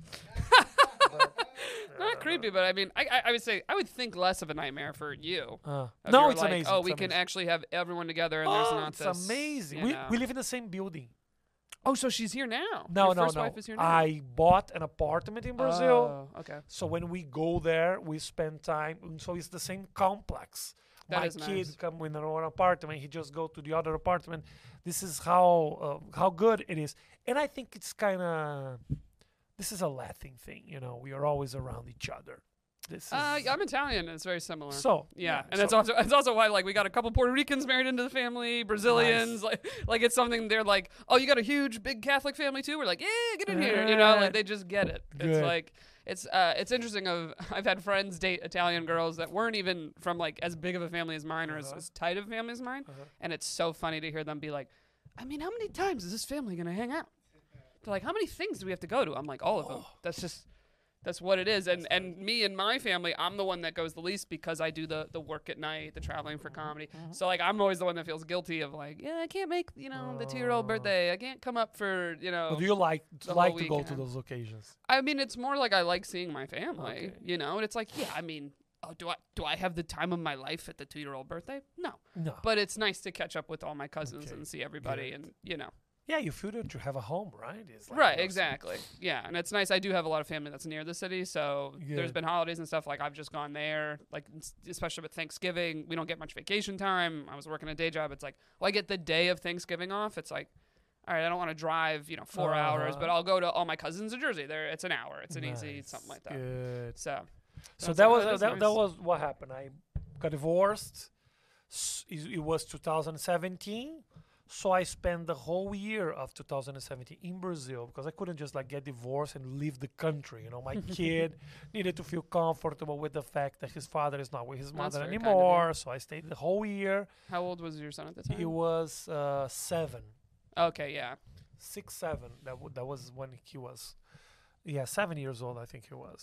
Speaker 2: Not creepy, but I mean, I, I I would say I would think less of a nightmare for you.
Speaker 1: Uh,
Speaker 2: If
Speaker 1: no,
Speaker 2: you're
Speaker 1: it's
Speaker 2: like,
Speaker 1: amazing.
Speaker 2: Oh,
Speaker 1: it's
Speaker 2: we can
Speaker 1: amazing.
Speaker 2: actually have everyone together, and there's
Speaker 1: Oh,
Speaker 2: not
Speaker 1: it's
Speaker 2: this.
Speaker 1: amazing.
Speaker 2: you
Speaker 1: We
Speaker 2: know.
Speaker 1: we live in the same building.
Speaker 2: Oh, so she's here now.
Speaker 1: No,
Speaker 2: Your
Speaker 1: no,
Speaker 2: first
Speaker 1: no.
Speaker 2: wife is here now.
Speaker 1: I bought an apartment in Brazil.
Speaker 2: Oh, okay.
Speaker 1: So when we go there, we spend time. and So it's the same complex.
Speaker 2: That
Speaker 1: My
Speaker 2: is
Speaker 1: kid
Speaker 2: nice.
Speaker 1: come in one apartment. He just go to the other apartment. This is how uh, how good it is. And I think it's kind of this is a Latin thing. You know, we are always around each other. This is
Speaker 2: Uh, I'm Italian. And it's very similar.
Speaker 1: so
Speaker 2: Yeah, and
Speaker 1: so-
Speaker 2: it's also it's also why like we got a couple Puerto Ricans married into the family, Brazilians, like like it's something they're like, oh, you got a huge big Catholic family too. We're like, yeah, get in here, you know, like they just get it. It's
Speaker 1: Good.
Speaker 2: like it's uh it's interesting. Of I've had friends date Italian girls that weren't even from like as big of a family as mine or as,
Speaker 1: Uh-huh.
Speaker 2: as tight of a family as mine,
Speaker 1: Uh-huh.
Speaker 2: and it's so funny to hear them be like, I mean, how many times is this family gonna hang out? They're like, how many things do we have to go to? I'm like, all of them. That's just. That's what it is, and and me and my family, I'm the one that goes the least because I do the the work at night, the traveling for comedy. So like I'm always the one that feels guilty of like, yeah, I can't make you know the two year old
Speaker 1: Oh.
Speaker 2: birthday. I can't come up for you know.
Speaker 1: But do you like
Speaker 2: the
Speaker 1: like
Speaker 2: whole
Speaker 1: to go to
Speaker 2: weekend.
Speaker 1: those occasions?
Speaker 2: I mean, it's more like I like seeing my family,
Speaker 1: Okay.
Speaker 2: you know, and it's like, yeah, I mean, oh, do I do I have the time of my life at the two year old birthday? No,
Speaker 1: No.
Speaker 2: but it's nice to catch up with all my cousins
Speaker 1: Okay,
Speaker 2: and see everybody,
Speaker 1: good.
Speaker 2: and you know.
Speaker 1: Yeah, you feel that you have a home, right? It's like
Speaker 2: Right,
Speaker 1: awesome.
Speaker 2: exactly. Yeah, and it's nice. I do have a lot of family that's near the city, so
Speaker 1: Yeah.
Speaker 2: there's been holidays and stuff. Like I've just gone there, like s- especially with Thanksgiving, we don't get much vacation time. I was working a day job. It's like, well, I get the day of Thanksgiving off. It's like, all right, I don't want to drive, you know, four hours,
Speaker 1: Uh-huh.
Speaker 2: but I'll go to all my cousins in Jersey. There, it's an hour. It's an easy
Speaker 1: Nice.
Speaker 2: something like that.
Speaker 1: Good.
Speaker 2: So,
Speaker 1: So
Speaker 2: Sounds
Speaker 1: that
Speaker 2: like
Speaker 1: was
Speaker 2: that is
Speaker 1: that, that
Speaker 2: nice.
Speaker 1: was what happened. I got divorced. S- It it was two thousand seventeen. So I spent the whole year of two thousand seventeen in Brazil because I couldn't just like get divorced and leave the country. You know, my kid needed to feel comfortable with the fact that his father is not with his
Speaker 2: That's
Speaker 1: mother
Speaker 2: very kind of you.
Speaker 1: anymore. So I stayed the whole year.
Speaker 2: how old was your son at the time?
Speaker 1: He was uh, seven,
Speaker 2: Okay, yeah.
Speaker 1: six, seven. That w- that was when he was, yeah, seven years old. I think he was.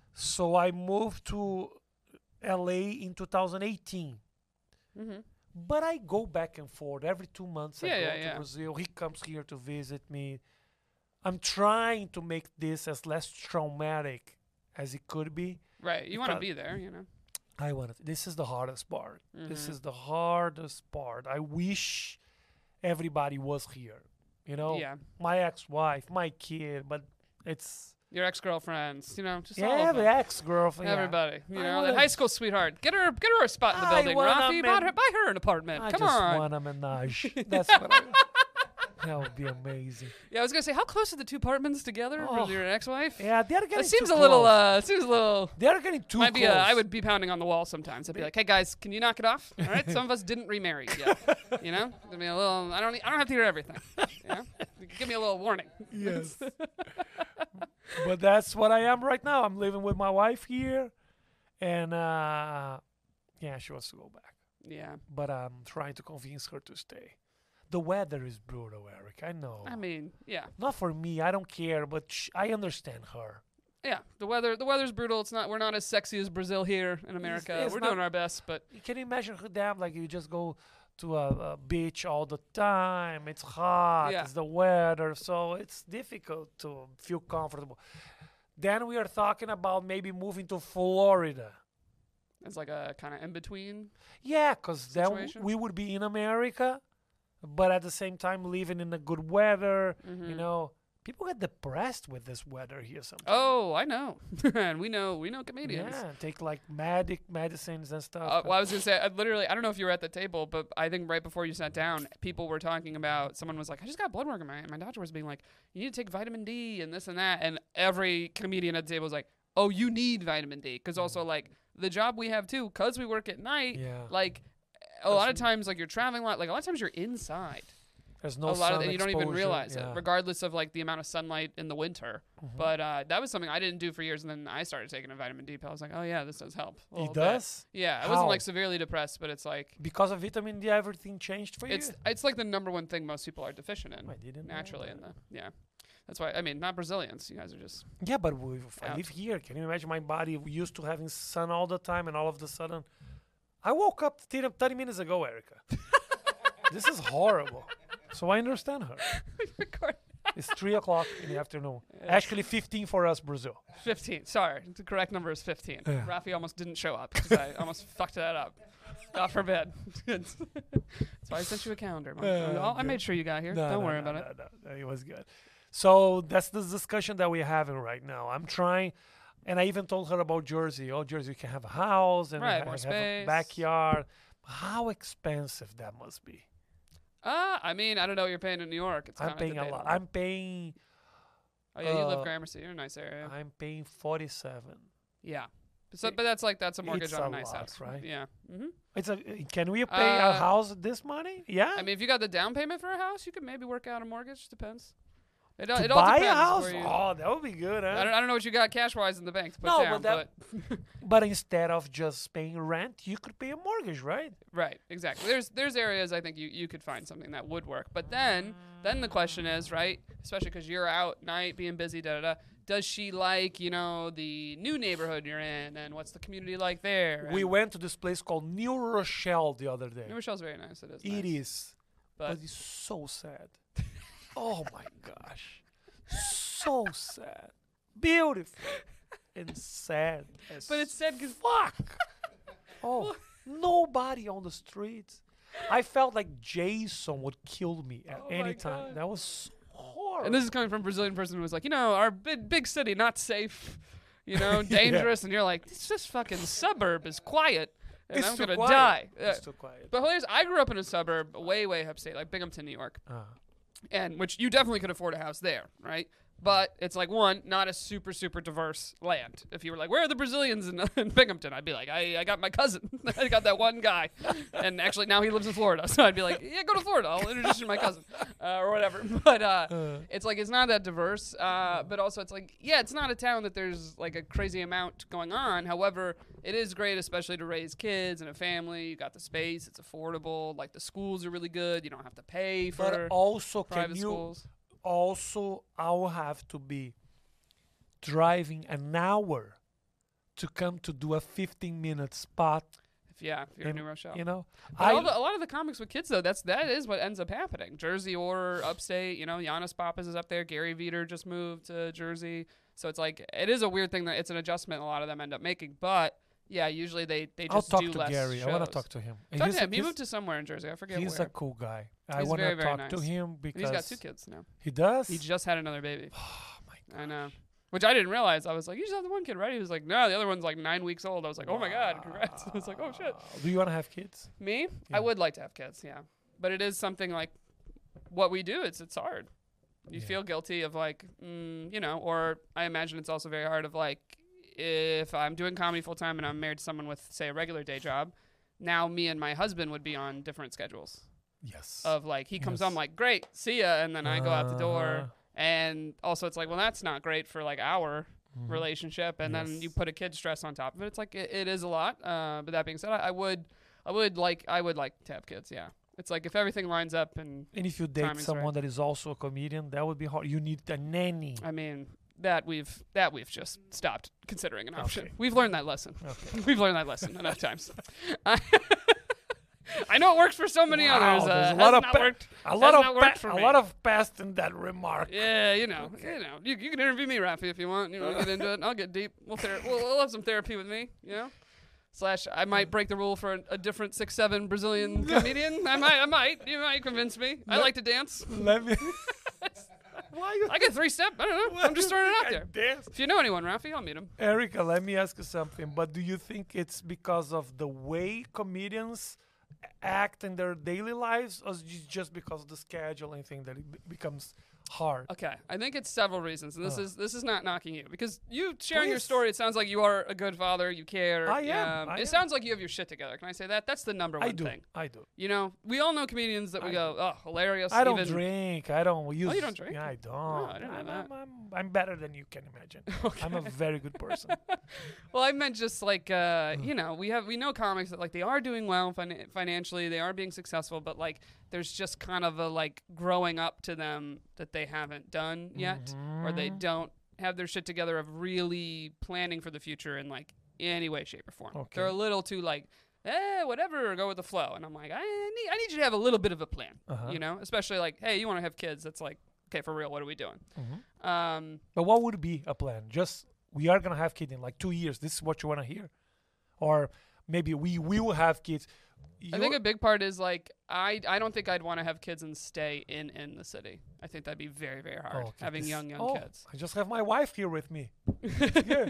Speaker 1: So I moved to L A in two thousand eighteen.
Speaker 2: Mm-hmm.
Speaker 1: But I go back and forth every two months. I
Speaker 2: Yeah,
Speaker 1: go
Speaker 2: yeah,
Speaker 1: to
Speaker 2: yeah.
Speaker 1: Brazil. He comes here to visit me. I'm trying to make this as less traumatic as it could be.
Speaker 2: Right, you want to
Speaker 1: Because-
Speaker 2: be there, you know.
Speaker 1: I want it. This is the hardest part. This
Speaker 2: Mhm.
Speaker 1: is the hardest part. I wish everybody was here. You know,
Speaker 2: Yeah,
Speaker 1: my ex-wife, my kid, but it's
Speaker 2: your ex girlfriends, you know, just all
Speaker 1: yeah,
Speaker 2: of
Speaker 1: the
Speaker 2: them.
Speaker 1: ex-girlfriend. yeah.
Speaker 2: Everybody, you
Speaker 1: I
Speaker 2: know,
Speaker 1: wanna-
Speaker 2: that high school sweetheart. Get her, get her a spot in the
Speaker 1: I
Speaker 2: building,
Speaker 1: wanna
Speaker 2: Rafi. Buy her,
Speaker 1: men-
Speaker 2: buy her an apartment.
Speaker 1: I
Speaker 2: Come
Speaker 1: just
Speaker 2: on.
Speaker 1: want a menage. That's what I. That would be amazing.
Speaker 2: Yeah, I was gonna say, how close are the two apartments together
Speaker 1: Oh.
Speaker 2: with your ex-wife?
Speaker 1: Yeah, they're getting
Speaker 2: That seems
Speaker 1: too
Speaker 2: a little.
Speaker 1: close.
Speaker 2: Uh, it seems a little.
Speaker 1: They're getting too
Speaker 2: Might be.
Speaker 1: close.
Speaker 2: A, I would be pounding on the wall sometimes. I'd be like, "Hey guys, can you knock it off? All right, some of us didn't remarry yet. You know, give me a little. I don't. I don't have to hear everything. You know, give me a little warning.
Speaker 1: Yes. But that's what I am right now. I'm living with my wife here, and uh, yeah, she wants to go back,
Speaker 2: Yeah.
Speaker 1: but I'm trying to convince her to stay. The weather is brutal, Eric. I know.
Speaker 2: I mean, yeah,
Speaker 1: Not for me. I don't care, but sh- I understand her.
Speaker 2: yeah. The weather. The weather's brutal. It's not. We're not as sexy as Brazil here in America.
Speaker 1: it's
Speaker 2: we're
Speaker 1: not-
Speaker 2: doing our best, but
Speaker 1: You can imagine her damn like you just go to a, a beach all the time. It's hot.
Speaker 2: Yeah.
Speaker 1: It's the weather, so it's difficult to feel comfortable. Then we are talking about maybe moving to Florida.
Speaker 2: it's like a kind of in between.
Speaker 1: Yeah, because then w-
Speaker 2: Situation?
Speaker 1: we would be in America, but at the same time living in the good weather. You
Speaker 2: Mhm.
Speaker 1: know, people get depressed with this weather here sometimes.
Speaker 2: Oh, I know, and we know. We know comedians.
Speaker 1: yeah, take like medic medicines and stuff.
Speaker 2: Uh, well, I was gonna say, I literally, I don't know if you were at the table, but I think right before you sat down, people were talking about. Someone was like, "I just got blood work," and my my doctor was being like, "You need to take vitamin D and this and that," and every comedian at the table was like, "Oh, you need vitamin D," because also like the job we have too, because we work at night,
Speaker 1: yeah,
Speaker 2: like a lot of
Speaker 1: That's-
Speaker 2: times, like you're traveling a lot, like a lot of times you're inside.
Speaker 1: There's no
Speaker 2: a lot
Speaker 1: sun
Speaker 2: of the, you don't even
Speaker 1: exposure,
Speaker 2: realize
Speaker 1: yeah.
Speaker 2: it, regardless of like the amount of sunlight in the winter.
Speaker 1: Mhm.
Speaker 2: But uh, that was something I didn't do for years, and then I started taking a vitamin D pill. I was like, oh yeah, this does help. a
Speaker 1: It
Speaker 2: little bit.
Speaker 1: does?
Speaker 2: Yeah, I
Speaker 1: How?
Speaker 2: wasn't like severely depressed, but it's like
Speaker 1: Because of vitamin D, everything changed for
Speaker 2: it's
Speaker 1: you?
Speaker 2: it's like the number one thing most people are deficient in
Speaker 1: I didn't know
Speaker 2: naturally.
Speaker 1: that.
Speaker 2: In the yeah, that's why I mean not Brazilians. You guys are just
Speaker 1: Yeah, but we, if I
Speaker 2: Out.
Speaker 1: live here, can you imagine my body used to having sun all the time, and all of a sudden, I woke up thirty thirty minutes ago, Erica. This is horrible. So I understand her. It's three o'clock in the afternoon. Actually, fifteen for us, Brazil.
Speaker 2: fifteen. Sorry, the correct number is fifteen.
Speaker 1: Yeah.
Speaker 2: Rafi almost didn't show up because I almost fucked that up. God forbid. That's why I sent you a calendar. Mom.
Speaker 1: Yeah,
Speaker 2: Oh, I
Speaker 1: good.
Speaker 2: made sure you got here.
Speaker 1: No,
Speaker 2: Don't
Speaker 1: no,
Speaker 2: worry
Speaker 1: no,
Speaker 2: about
Speaker 1: no,
Speaker 2: it.
Speaker 1: no, no, it was good. So that's the discussion that we're having right now. I'm trying, and I even told her about Jersey. Oh, Jersey, you can have a house and
Speaker 2: Right,
Speaker 1: ha-
Speaker 2: more
Speaker 1: have
Speaker 2: space.
Speaker 1: a backyard. How expensive that must be.
Speaker 2: Uh, I mean, I don't know what you're paying in New York. It's
Speaker 1: I'm
Speaker 2: kinda
Speaker 1: paying a
Speaker 2: debatable.
Speaker 1: lot. I'm paying.
Speaker 2: Oh yeah, you live
Speaker 1: uh,
Speaker 2: Gramercy. You're in a nice area.
Speaker 1: I'm paying forty-seven.
Speaker 2: Yeah. So, but that's like that's a mortgage
Speaker 1: It's
Speaker 2: on a
Speaker 1: a
Speaker 2: nice
Speaker 1: lot,
Speaker 2: house,
Speaker 1: right?
Speaker 2: Yeah. hmm
Speaker 1: It's a. Can we pay our
Speaker 2: Uh,
Speaker 1: house this money? Yeah.
Speaker 2: I mean, if you got the down payment for a house, you could maybe work out a mortgage. Depends. It, all-
Speaker 1: to
Speaker 2: it all
Speaker 1: buy
Speaker 2: depends
Speaker 1: a house?
Speaker 2: where you-
Speaker 1: Oh, that would be good, huh?
Speaker 2: I, don't, I don't know what you got cash wise in the bank to put
Speaker 1: No,
Speaker 2: down,
Speaker 1: but that-
Speaker 2: but
Speaker 1: But instead of just paying rent, you could pay a mortgage, right?
Speaker 2: right, exactly. There's there's areas I think you, you could find something that would work. But then then the question is, right, especially because you're out night being busy, da da da. Does she like, you know, the new neighborhood you're in, and what's the community like there?
Speaker 1: We
Speaker 2: And
Speaker 1: went to this place called New Rochelle the other day.
Speaker 2: New Rochelle's very nice. It is.
Speaker 1: It
Speaker 2: nice.
Speaker 1: is, but,
Speaker 2: But
Speaker 1: it's so sad. Oh my gosh, so sad, beautiful, and sad. as
Speaker 2: but it's sad because
Speaker 1: fuck. Oh, nobody on the streets. I felt like Jason would kill me at
Speaker 2: Oh my
Speaker 1: any time.
Speaker 2: God.
Speaker 1: That was so horrible.
Speaker 2: and this is coming from a Brazilian person who was like, you know, our big big city not safe, you know, dangerous, and you're like, this this fucking suburb is quiet, and
Speaker 1: It's
Speaker 2: I'm
Speaker 1: too
Speaker 2: gonna
Speaker 1: quiet.
Speaker 2: die. Uh,
Speaker 1: It's too quiet.
Speaker 2: But hilarious, I grew up in a suburb way, way upstate, like Binghamton, New York,
Speaker 1: Ah.
Speaker 2: and which you definitely could afford a house there, right? But it's like one, not a super, super diverse land. If you were like, where are the Brazilians in, in Binghamton? I'd be like, I, I got my cousin. I got that one guy. And actually now he lives in Florida. So I'd be like, yeah, go to Florida. I'll introduce you to my cousin uh, or whatever. But uh,
Speaker 1: Uh.
Speaker 2: it's like, it's not that diverse. Uh, but also it's like, yeah, it's not a town that there's like a crazy amount going on. However, it is great, especially to raise kids and a family. You got the space. It's affordable. Like the schools are really good. You don't have to pay for
Speaker 1: But also, can
Speaker 2: private
Speaker 1: you
Speaker 2: schools.
Speaker 1: also? I'll have to be driving an hour to come to do a fifteen minute spot.
Speaker 2: If, yeah, if you're in
Speaker 1: in-
Speaker 2: New Rochelle.
Speaker 1: You know,
Speaker 2: But
Speaker 1: I
Speaker 2: all the, a lot of the comics with kids, though, that's that is what ends up happening. Jersey or upstate, you know, Giannis Papas is up there. Gary Veter just moved to Jersey, so it's like it is a weird thing that it's an adjustment. A lot of them end up making, but yeah, usually they they
Speaker 1: I'll
Speaker 2: just
Speaker 1: talk
Speaker 2: do
Speaker 1: to
Speaker 2: less
Speaker 1: Gary. I want
Speaker 2: shows.
Speaker 1: to talk to him. And
Speaker 2: Talk
Speaker 1: he's
Speaker 2: to
Speaker 1: a-
Speaker 2: him. He
Speaker 1: he's-
Speaker 2: moved to somewhere in Jersey. I forget
Speaker 1: He's
Speaker 2: where.
Speaker 1: a cool guy. I
Speaker 2: He's
Speaker 1: want
Speaker 2: very,
Speaker 1: to
Speaker 2: very
Speaker 1: talk to
Speaker 2: nice.
Speaker 1: him
Speaker 2: And
Speaker 1: because
Speaker 2: he's got two kids now.
Speaker 1: He does.
Speaker 2: He just had another baby.
Speaker 1: oh my god.
Speaker 2: I know. Which I didn't realize. I was like, you just have the one kid, right? He was like, no, the other one's like nine weeks old. I was like, oh my god, congrats. I was like, oh shit.
Speaker 1: Wow. Do you want to have kids?
Speaker 2: Me?
Speaker 1: Yeah.
Speaker 2: I would like to have kids, yeah. But it is something like what we do. It's it's hard. You
Speaker 1: Yeah.
Speaker 2: feel guilty of like, mm, you know, or I imagine it's also very hard of like, if I'm doing comedy full time and I'm married to someone with say a regular day job, now me and my husband would be on different schedules.
Speaker 1: Yes.
Speaker 2: Of like he comes
Speaker 1: Yes.
Speaker 2: home like great, see ya, and then I go out the door.
Speaker 1: Uh-huh.
Speaker 2: And also it's like, well, that's not great for like our
Speaker 1: Mhm.
Speaker 2: relationship, and then
Speaker 1: Yes.
Speaker 2: you put a kid stress on top of it. It's like it, it is a lot. Uh, but that being said, I, I would, I would like, I would like to have kids. Yeah, it's like if everything lines up, and
Speaker 1: And if you date
Speaker 2: timing's
Speaker 1: someone
Speaker 2: right.
Speaker 1: that is also a comedian, that would be hard. You need a nanny.
Speaker 2: I mean that we've that we've just stopped considering an option.
Speaker 1: Okay.
Speaker 2: We've learned that lesson.
Speaker 1: Okay.
Speaker 2: We've learned that lesson enough times. I know it works for so many
Speaker 1: Wow,
Speaker 2: others. Uh,
Speaker 1: there's a
Speaker 2: has
Speaker 1: lot of
Speaker 2: not
Speaker 1: pa-
Speaker 2: worked.
Speaker 1: A lot
Speaker 2: Has
Speaker 1: of
Speaker 2: not
Speaker 1: pa-
Speaker 2: worked for
Speaker 1: a
Speaker 2: me.
Speaker 1: lot of past in that remark.
Speaker 2: Yeah, you know,
Speaker 1: Okay.
Speaker 2: you know, you, you can interview me, Rafi, if you want. You know, get into it. I'll get deep. We'll, thera- we'll we'll have some therapy with me. You know, slash I might break the rule for a, a different six seven Brazilian comedian. I might, I might. You might convince me. I
Speaker 1: No.
Speaker 2: like to dance.
Speaker 1: Let me. Why you?
Speaker 2: I get three step. I don't know.
Speaker 1: why
Speaker 2: I'm just
Speaker 1: you
Speaker 2: throwing it
Speaker 1: think
Speaker 2: out
Speaker 1: I
Speaker 2: there.
Speaker 1: dance?
Speaker 2: If you know anyone, Rafi, I'll meet him.
Speaker 1: Erica, let me ask you something. But do you think it's because of the way comedians act in their daily lives, or is it just because of the scheduling thing that it be- becomes hard.
Speaker 2: Okay, I think it's several reasons, and this
Speaker 1: Uh.
Speaker 2: is this is not knocking you because you sharing your
Speaker 1: Please.
Speaker 2: story. It sounds like you are a good father. You care.
Speaker 1: I am,
Speaker 2: Um,
Speaker 1: I
Speaker 2: it
Speaker 1: am.
Speaker 2: sounds like you have your shit together. Can I say that? That's the number one
Speaker 1: I do.
Speaker 2: thing.
Speaker 1: I do.
Speaker 2: You know, we all know comedians that we
Speaker 1: I
Speaker 2: go, oh, hilarious.
Speaker 1: I don't
Speaker 2: even-
Speaker 1: drink. I don't use.
Speaker 2: you don't drink?
Speaker 1: Yeah, I don't.
Speaker 2: Oh, I didn't know
Speaker 1: I'm,
Speaker 2: that.
Speaker 1: I'm, I'm, I'm better than you can imagine.
Speaker 2: Okay.
Speaker 1: I'm a very good person.
Speaker 2: Well, I meant just like uh, you know, we have we know comics that like they are doing well fin- financially, they are being successful, but like there's just kind of a like growing up to them that they haven't done yet, or they
Speaker 1: Mhm.
Speaker 2: don't have their shit together of really planning for the future in like any way, shape, or form.
Speaker 1: Okay.
Speaker 2: They're a little too like, eh, whatever, or go with the flow. And I'm like, I need I need you to have a little bit of a plan,
Speaker 1: Uh-huh.
Speaker 2: you know, especially like, hey, you want to have kids? That's like, okay, for real, what are we doing?
Speaker 1: Mhm.
Speaker 2: Um,
Speaker 1: But what would be a plan? Just we are gonna have kids in like two years. This is what you want to hear, or maybe we will have kids.
Speaker 2: I think
Speaker 1: You're-
Speaker 2: a big part is like I I don't think I'd want to have kids and stay in in the city. I think that'd be very very hard
Speaker 1: Oh, okay.
Speaker 2: having
Speaker 1: This-
Speaker 2: young young
Speaker 1: oh,
Speaker 2: kids.
Speaker 1: I just have my wife here with me. Good.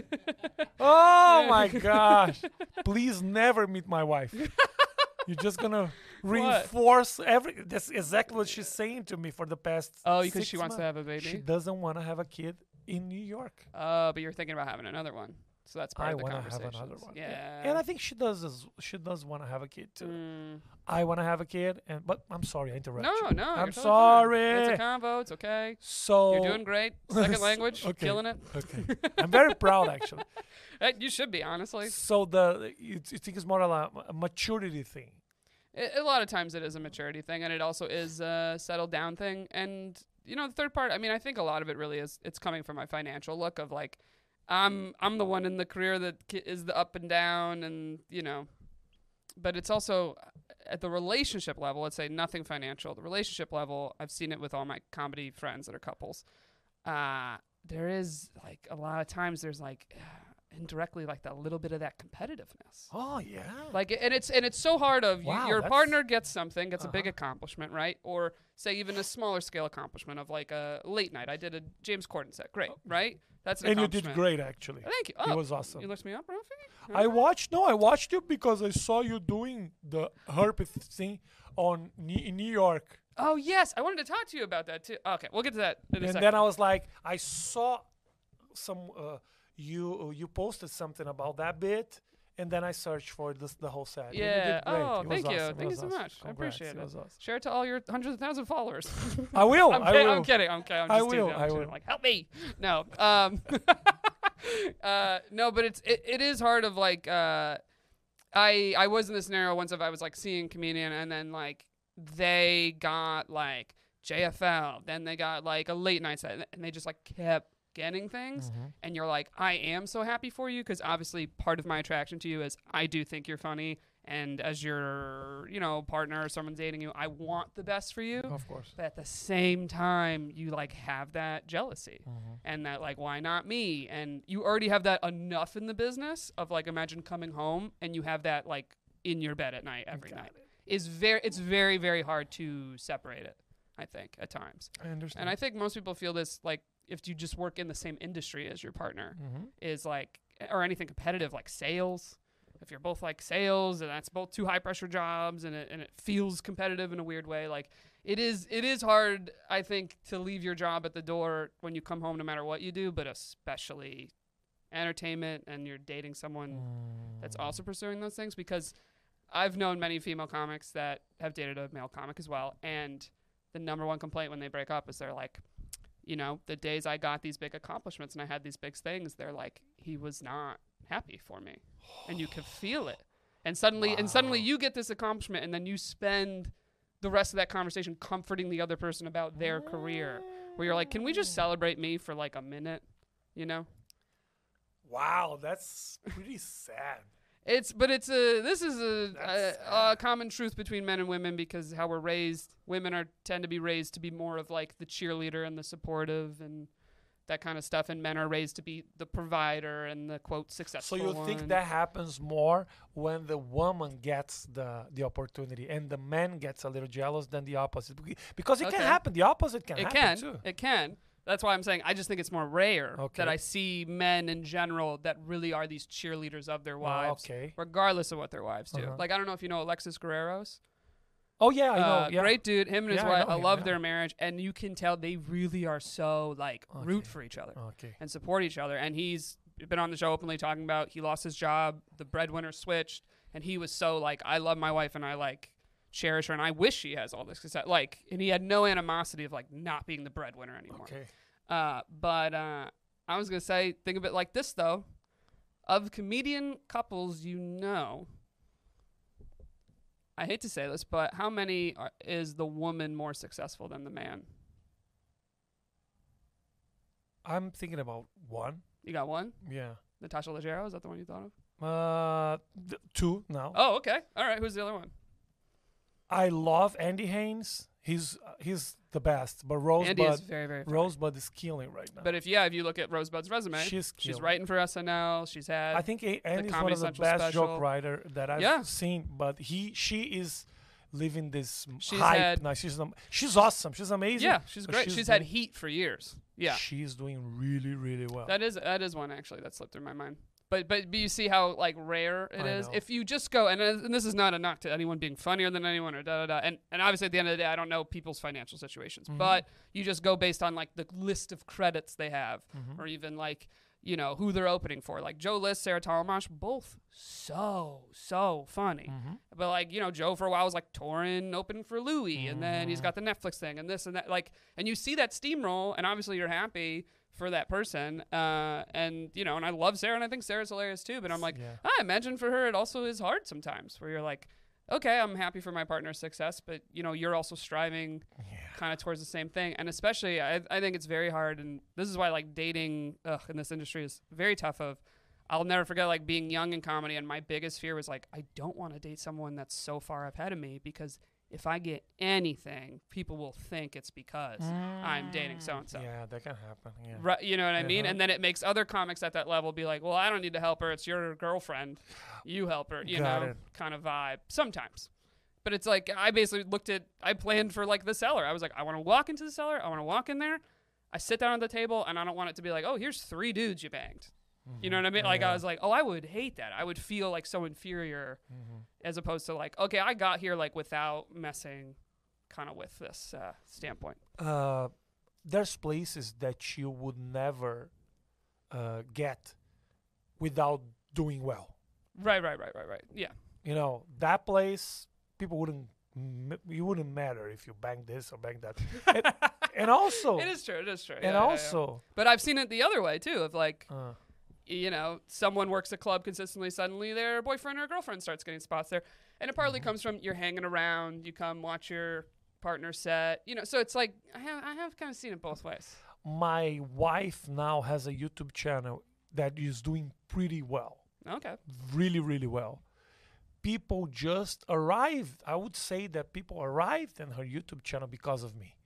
Speaker 1: Oh my gosh! Please never meet my wife. You're just gonna reinforce every. That's exactly what she's saying to me for the past.
Speaker 2: Oh, because
Speaker 1: six
Speaker 2: she wants to
Speaker 1: months.
Speaker 2: have a baby.
Speaker 1: She doesn't want to have a kid in New York.
Speaker 2: Uh, but you're thinking about having another one, so that's part
Speaker 1: I
Speaker 2: of the
Speaker 1: want to have
Speaker 2: conversation.
Speaker 1: another one.
Speaker 2: Yeah.
Speaker 1: And I think she does. As, she does want to have a kid too.
Speaker 2: Mm.
Speaker 1: I want to have a kid, and but I'm sorry, I interrupted.
Speaker 2: No,
Speaker 1: you.
Speaker 2: no.
Speaker 1: I'm
Speaker 2: you're totally fine.
Speaker 1: sorry.
Speaker 2: It's a convo. It's okay.
Speaker 1: So
Speaker 2: You're doing great. Second language,
Speaker 1: Okay.
Speaker 2: killing it.
Speaker 1: Okay, I'm very proud actually.
Speaker 2: Hey, you should be honestly.
Speaker 1: So the you, you think it's more like a maturity thing.
Speaker 2: A a lot of times it is a maturity thing, and it also is a settled down thing. And you know, the third part. I mean, I think a lot of it really is. It's coming from my financial look of like, I'm I'm the one in the career that ki- is the up and down, and you know, but it's also at the relationship level. Let's say nothing financial. The relationship level, I've seen it with all my comedy friends that are couples. Uh, there is like a lot of times there's like indirectly like that little bit of that competitiveness.
Speaker 1: Oh yeah.
Speaker 2: Like, and it's and it's so hard of you,
Speaker 1: Wow,
Speaker 2: your
Speaker 1: that's-
Speaker 2: partner gets something, gets a big
Speaker 1: Uh-huh.
Speaker 2: accomplishment, right? Or say even a smaller scale accomplishment of like a late night. I did a James Corden set, great, right? That's an
Speaker 1: and you did
Speaker 2: accomplishment.
Speaker 1: great actually.
Speaker 2: Thank you.
Speaker 1: It
Speaker 2: Oh,
Speaker 1: was awesome.
Speaker 2: you looked me up, Rafi?
Speaker 1: I watched. No, I watched you because I saw you doing the herpes thing on New- in New York,
Speaker 2: Oh yes, I wanted to talk to you about that too. Okay, we'll get to that in a
Speaker 1: and
Speaker 2: second.
Speaker 1: then I was like, I saw some. Uh, you you posted something about that bit, and then I searched for this the whole set. and you
Speaker 2: Yeah.
Speaker 1: did great.
Speaker 2: Oh,
Speaker 1: It was
Speaker 2: thank you.
Speaker 1: awesome. It
Speaker 2: Thank you
Speaker 1: was
Speaker 2: so
Speaker 1: awesome.
Speaker 2: much. I
Speaker 1: Congrats.
Speaker 2: appreciate it.
Speaker 1: was awesome.
Speaker 2: Share it to all your hundreds of thousands of followers.
Speaker 1: I will.
Speaker 2: I'm,
Speaker 1: I
Speaker 2: kidding,
Speaker 1: will.
Speaker 2: I'm kidding. I'm kidding. I'm
Speaker 1: I
Speaker 2: just teasing.
Speaker 1: will,
Speaker 2: I'm
Speaker 1: I
Speaker 2: teasing.
Speaker 1: will.
Speaker 2: Like, help me. No. Um, uh, no, but it's it, it is hard of like uh, I I was in this scenario once of I was like seeing comedian and then like they got like J F L, then they got like a late night set, and they just like kept getting things,
Speaker 1: Mhm.
Speaker 2: and you're like, I am so happy for you because obviously part of my attraction to you is I do think you're funny, and as your you know partner or someone dating you, I want the best for you.
Speaker 1: Of course.
Speaker 2: But at the same time, you like have that jealousy
Speaker 1: Mhm.
Speaker 2: and that like, why not me? And you already have that enough in the business of like, imagine coming home and you have that like in your bed at night every
Speaker 1: Got
Speaker 2: night.
Speaker 1: it.
Speaker 2: Is very it's very very hard to separate it. I think at times,
Speaker 1: I understand.
Speaker 2: and I think most people feel this like if you just work in the same industry as your partner
Speaker 1: Mhm.
Speaker 2: is like, or anything competitive like sales. If you're both like sales and that's both two high pressure jobs and it, and it feels competitive in a weird way, like it is, it is hard, I think, to leave your job at the door when you come home, no matter what you do, but especially entertainment and you're dating someone that's also pursuing those things, because I've known many female comics that have dated a male comic as well. And the number one complaint when they break up is they're like, you know, the days I got these big accomplishments and I had these big things, they're like, he was not happy for me. And you could feel it. And suddenly, and suddenly
Speaker 1: Wow.
Speaker 2: you get this accomplishment and then you spend the rest of that conversation comforting the other person about their career, where you're like, can we just celebrate me for like a minute? You know?
Speaker 1: Wow, that's pretty sad.
Speaker 2: It's, but it's a, this is a,
Speaker 1: That's
Speaker 2: a, a common truth between men and women, because how we're raised, women are tend to be raised to be more of like the cheerleader and the supportive and that kind of stuff. And men are raised to be the provider and the quote
Speaker 1: So
Speaker 2: successful
Speaker 1: you
Speaker 2: one.
Speaker 1: think that happens more when the woman gets the the opportunity and the man gets a little jealous than the opposite? Beca- Because it
Speaker 2: Okay.
Speaker 1: can happen. The opposite can
Speaker 2: it
Speaker 1: happen
Speaker 2: can,
Speaker 1: too.
Speaker 2: it can. That's why I'm saying I just think it's more rare
Speaker 1: Okay.
Speaker 2: that I see men in general that really are these cheerleaders of their
Speaker 1: Well,
Speaker 2: wives,
Speaker 1: okay.
Speaker 2: regardless of what their wives do.
Speaker 1: Uh-huh.
Speaker 2: Like, I don't know if you know Alexis Guerreros.
Speaker 1: Oh yeah, I know.
Speaker 2: Uh,
Speaker 1: Yeah.
Speaker 2: Great dude. Him and his
Speaker 1: Yeah, I
Speaker 2: wife.
Speaker 1: know
Speaker 2: I,
Speaker 1: him,
Speaker 2: love
Speaker 1: yeah.
Speaker 2: their marriage, and you can tell they really are so like root
Speaker 1: Okay.
Speaker 2: for each other
Speaker 1: Okay.
Speaker 2: and support each other. And he's been on the show openly talking about he lost his job, the breadwinner switched, and he was so like, I love my wife and I like cherish her, and I wish she has all this success. Like, and he had no animosity of like not being the breadwinner anymore.
Speaker 1: Okay.
Speaker 2: Uh, but uh, I was gonna say, think of it like this though: of comedian couples you know, I hate to say this, but how many are, is the woman more successful than the man?
Speaker 1: I'm thinking about one.
Speaker 2: You got one?
Speaker 1: Yeah.
Speaker 2: Natasha Leggero, is that the one you thought of?
Speaker 1: Uh, th- two now.
Speaker 2: Oh, okay. All right. Who's the other one?
Speaker 1: I love Andy Haynes. He's uh, he's the best. But
Speaker 2: Andy is
Speaker 1: Rosebud,
Speaker 2: very, very funny.
Speaker 1: Rosebud is killing right now.
Speaker 2: But if yeah, if you look at Rosebud's resume,
Speaker 1: she's
Speaker 2: she's
Speaker 1: killing.
Speaker 2: writing for S N L. She's had
Speaker 1: I think A- Andy's one
Speaker 2: Comedy
Speaker 1: of the
Speaker 2: Central
Speaker 1: best
Speaker 2: special.
Speaker 1: joke writer that I've
Speaker 2: Yeah.
Speaker 1: seen. But he she is living this
Speaker 2: She's
Speaker 1: hype
Speaker 2: had-
Speaker 1: now. She's am- she's awesome. She's amazing.
Speaker 2: yeah, she's
Speaker 1: but
Speaker 2: great.
Speaker 1: she's
Speaker 2: She's, had
Speaker 1: doing-
Speaker 2: heat for years. Yeah,
Speaker 1: She's doing really really well.
Speaker 2: that is that is one actually that slipped through my mind. But but, but you see how like rare it
Speaker 1: I
Speaker 2: is.
Speaker 1: know.
Speaker 2: If you just go and, uh, and this is not a knock to anyone being funnier than anyone or da da da. And and obviously at the end of the day, I don't know people's financial situations,
Speaker 1: Mhm.
Speaker 2: but you just go based on like the list of credits they have,
Speaker 1: Mhm.
Speaker 2: or even like you know who they're opening for. Like Joe List, Sarah Talamash, both so so funny.
Speaker 1: Mhm.
Speaker 2: But like you know, Joe for a while was like touring, opening for Louis, and then he's
Speaker 1: Mhm.
Speaker 2: got the Netflix thing and this and that. Like, and you see that steamroll, and obviously you're happy for that person. Uh, and you know, and I love Sarah, and I think Sarah's hilarious too. But I'm like,
Speaker 1: Yeah.
Speaker 2: I imagine for her it also is hard sometimes, where you're like, okay, I'm happy for my partner's success, but you know, you're also striving
Speaker 1: Yeah.
Speaker 2: kind of towards the same thing. And especially, I, I think it's very hard, and this is why like dating ugh, in this industry is very tough. Of I'll never forget like being young in comedy, and my biggest fear was like, I don't want to date someone that's so far ahead of me, because if I get anything, people will think it's because I'm dating so and so.
Speaker 1: Yeah, that can happen. Yeah.
Speaker 2: Right, you know what I mean?
Speaker 1: Uh-huh.
Speaker 2: And then it makes other comics at that level be like, well, I don't need to help her. It's your girlfriend. You help her, you
Speaker 1: Got
Speaker 2: know,
Speaker 1: it.
Speaker 2: kind of vibe sometimes. But it's like, I basically looked at, I planned for like the cellar. I was like, I want to walk into the cellar. I want to walk in there. I sit down at the table, and I don't want it to be like, oh, here's three dudes you banged. You know what I mean? Like, I
Speaker 1: Yeah.
Speaker 2: was like, oh, I would hate that. I would feel like so inferior,
Speaker 1: Mhm.
Speaker 2: as opposed to like, okay, I got here like without messing kind of with this uh, standpoint.
Speaker 1: Uh, there's places that you would never uh, get without doing well.
Speaker 2: Right, right, right, right, right. Yeah.
Speaker 1: You know, that place, people wouldn't, m- you wouldn't matter if you bang this or bang that. and, and also,
Speaker 2: It is true. It is true.
Speaker 1: and
Speaker 2: Yeah, yeah, yeah.
Speaker 1: also,
Speaker 2: But I've seen it the other way too. Of like,
Speaker 1: uh,
Speaker 2: you know, someone works a club consistently, suddenly their boyfriend or girlfriend starts getting spots there, and it partly
Speaker 1: Mhm.
Speaker 2: comes from you're hanging around, you come watch your partner set, you know. So it's like I have I have kind of seen it both ways.
Speaker 1: my wife now has a YouTube channel that is doing pretty well.
Speaker 2: Okay.
Speaker 1: Really, really well. People just arrived. I would say that people arrived in her YouTube channel because of me.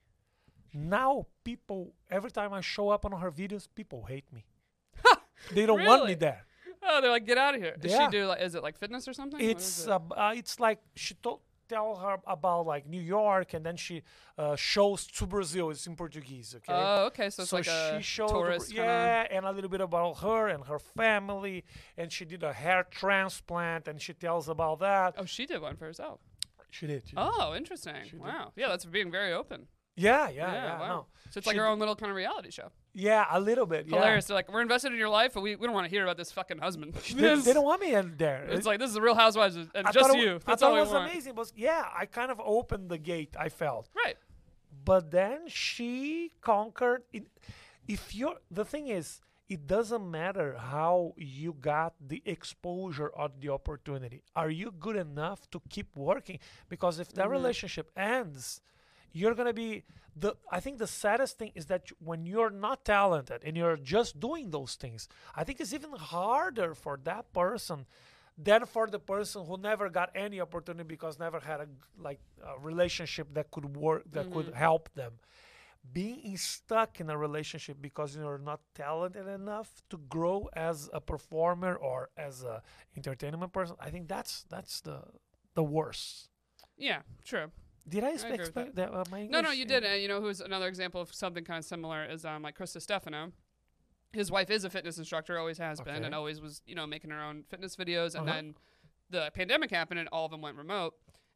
Speaker 1: Now, people, every time I show up on her videos, people hate me. They don't want me
Speaker 2: Really?
Speaker 1: there.
Speaker 2: Oh, they're like, get out of here. Does
Speaker 1: Yeah.
Speaker 2: she do like? Is it like fitness or something? What is
Speaker 1: It's
Speaker 2: it?
Speaker 1: uh, uh, it's like she told tell her about like New York, and then she uh, shows to Brazil. It's in Portuguese, okay?
Speaker 2: Oh, okay. So it's
Speaker 1: so
Speaker 2: like a
Speaker 1: she showed,
Speaker 2: tourist. kinda-
Speaker 1: yeah, and a little bit about her and her family, and she did a hair transplant, and she tells about that.
Speaker 2: Oh, she did one for herself.
Speaker 1: She did. She did.
Speaker 2: Oh, interesting.
Speaker 1: She did.
Speaker 2: Wow. Yeah, that's being very open.
Speaker 1: Yeah, yeah, yeah.
Speaker 2: wow.
Speaker 1: no.
Speaker 2: So it's like
Speaker 1: She
Speaker 2: her
Speaker 1: d-
Speaker 2: own little kind of reality show.
Speaker 1: Yeah, a little bit. Yeah.
Speaker 2: Hilarious. They're like, we're invested in your life, but we, we don't want to hear about this fucking husband.
Speaker 1: They, they don't want me in there.
Speaker 2: It's like, this is the Real Housewives and
Speaker 1: I
Speaker 2: just
Speaker 1: thought it,
Speaker 2: you.
Speaker 1: wa-
Speaker 2: That's
Speaker 1: I
Speaker 2: all
Speaker 1: thought
Speaker 2: we
Speaker 1: it was
Speaker 2: want.
Speaker 1: amazing. But yeah, I kind of opened the gate. I felt.
Speaker 2: Right.
Speaker 1: But then she conquered it. If you're the thing is, it doesn't matter how you got the exposure or the opportunity. Are you good enough to keep working? Because if that
Speaker 2: Mhm.
Speaker 1: relationship ends, you're gonna be the. I think the saddest thing is that you- when you're not talented and you're just doing those things, I think it's even harder for that person than for the person who never got any opportunity because never had a g- like a relationship that could work that could
Speaker 2: Mhm.
Speaker 1: help them. Being stuck in a relationship because you're not talented enough to grow as a performer or as a entertainment person, I think that's that's the the worst.
Speaker 2: Yeah, true.
Speaker 1: Did I
Speaker 2: agree with
Speaker 1: explain that? Uh, my
Speaker 2: No, no,
Speaker 1: English?
Speaker 2: you did. Uh, you know, who's another example of something kind of similar is um, like Krista Stefano. His wife is a fitness instructor, always has been,
Speaker 1: Okay.
Speaker 2: and always was, you know, making her own fitness videos. And
Speaker 1: Uh-huh.
Speaker 2: then the pandemic happened, and all of them went remote.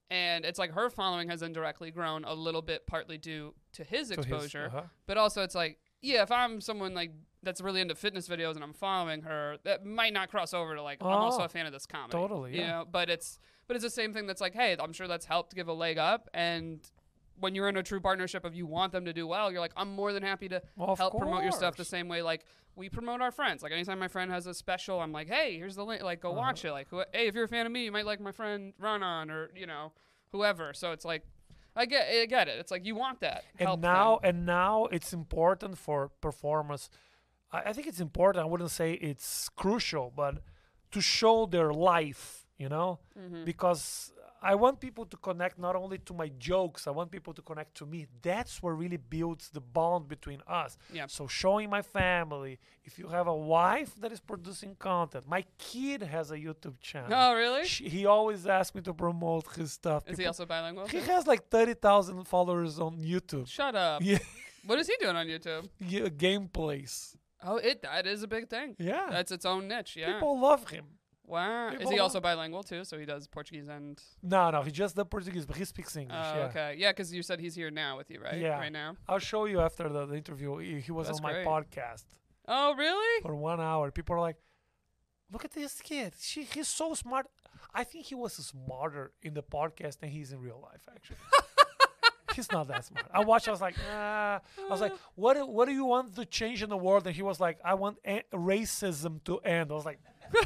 Speaker 2: And it's like her following has indirectly grown a little bit, partly due to his
Speaker 1: To his-
Speaker 2: exposure.
Speaker 1: uh-huh.
Speaker 2: But also, it's like, yeah, if I'm someone like that's really into fitness videos and I'm following her, that might not cross over to like I'm also
Speaker 1: Oh,
Speaker 2: a fan of this comedy.
Speaker 1: totally,
Speaker 2: You
Speaker 1: yeah.
Speaker 2: know, but it's but it's the same thing that's like, hey, I'm sure that's helped give a leg up. And when you're in a true partnership of you want them to do well, you're like, I'm more than happy to
Speaker 1: Well, of
Speaker 2: help promote your stuff the
Speaker 1: course.
Speaker 2: same way like we promote our friends. Like anytime my friend has a special, I'm like, hey, here's the link. Like go
Speaker 1: Uh-huh.
Speaker 2: watch it. Like who, hey, if you're a fan of me, you might like my friend Ronan or you know whoever. So it's like. I get, I get it. It's like you want that.
Speaker 1: And
Speaker 2: help
Speaker 1: now,
Speaker 2: thing.
Speaker 1: and now it's important for performers. I, I think it's important. I wouldn't say it's crucial, but to show their life, you know,
Speaker 2: Mhm.
Speaker 1: because I want people to connect not only to my jokes. I want people to connect to me. That's what really builds the bond between us.
Speaker 2: Yeah.
Speaker 1: So showing my family. If you have a wife that is producing content, my kid has a YouTube channel.
Speaker 2: Oh, really?
Speaker 1: She, he always asks me to promote his stuff.
Speaker 2: Is he
Speaker 1: People-
Speaker 2: also bilingual?
Speaker 1: he
Speaker 2: too?
Speaker 1: has like thirty thousand followers on YouTube.
Speaker 2: Shut up.
Speaker 1: Yeah,
Speaker 2: What is he doing on YouTube?
Speaker 1: yeah, gameplays.
Speaker 2: Oh, it that is a big thing.
Speaker 1: Yeah,
Speaker 2: That's its own niche. Yeah.
Speaker 1: people love him.
Speaker 2: Wow. Is
Speaker 1: people
Speaker 2: he
Speaker 1: love-
Speaker 2: also bilingual too? So he does Portuguese and.
Speaker 1: No, no, he just the Portuguese, but he speaks English.
Speaker 2: Oh,
Speaker 1: yeah.
Speaker 2: okay. Yeah, because you said he's here now with you, right?
Speaker 1: Yeah.
Speaker 2: Right now.
Speaker 1: I'll show you after the, the interview. He, he was
Speaker 2: That's
Speaker 1: on my
Speaker 2: great.
Speaker 1: podcast
Speaker 2: Oh, really?
Speaker 1: for one hour. People are like, "Look at this kid. She, he's so smart." I think he was smarter in the podcast than he is in real life. Actually, he's not that smart. I watched. I was like, ah. I was like, "What? do- What do you want to change in the world?" And he was like, "I want a- racism to end." I was like, "You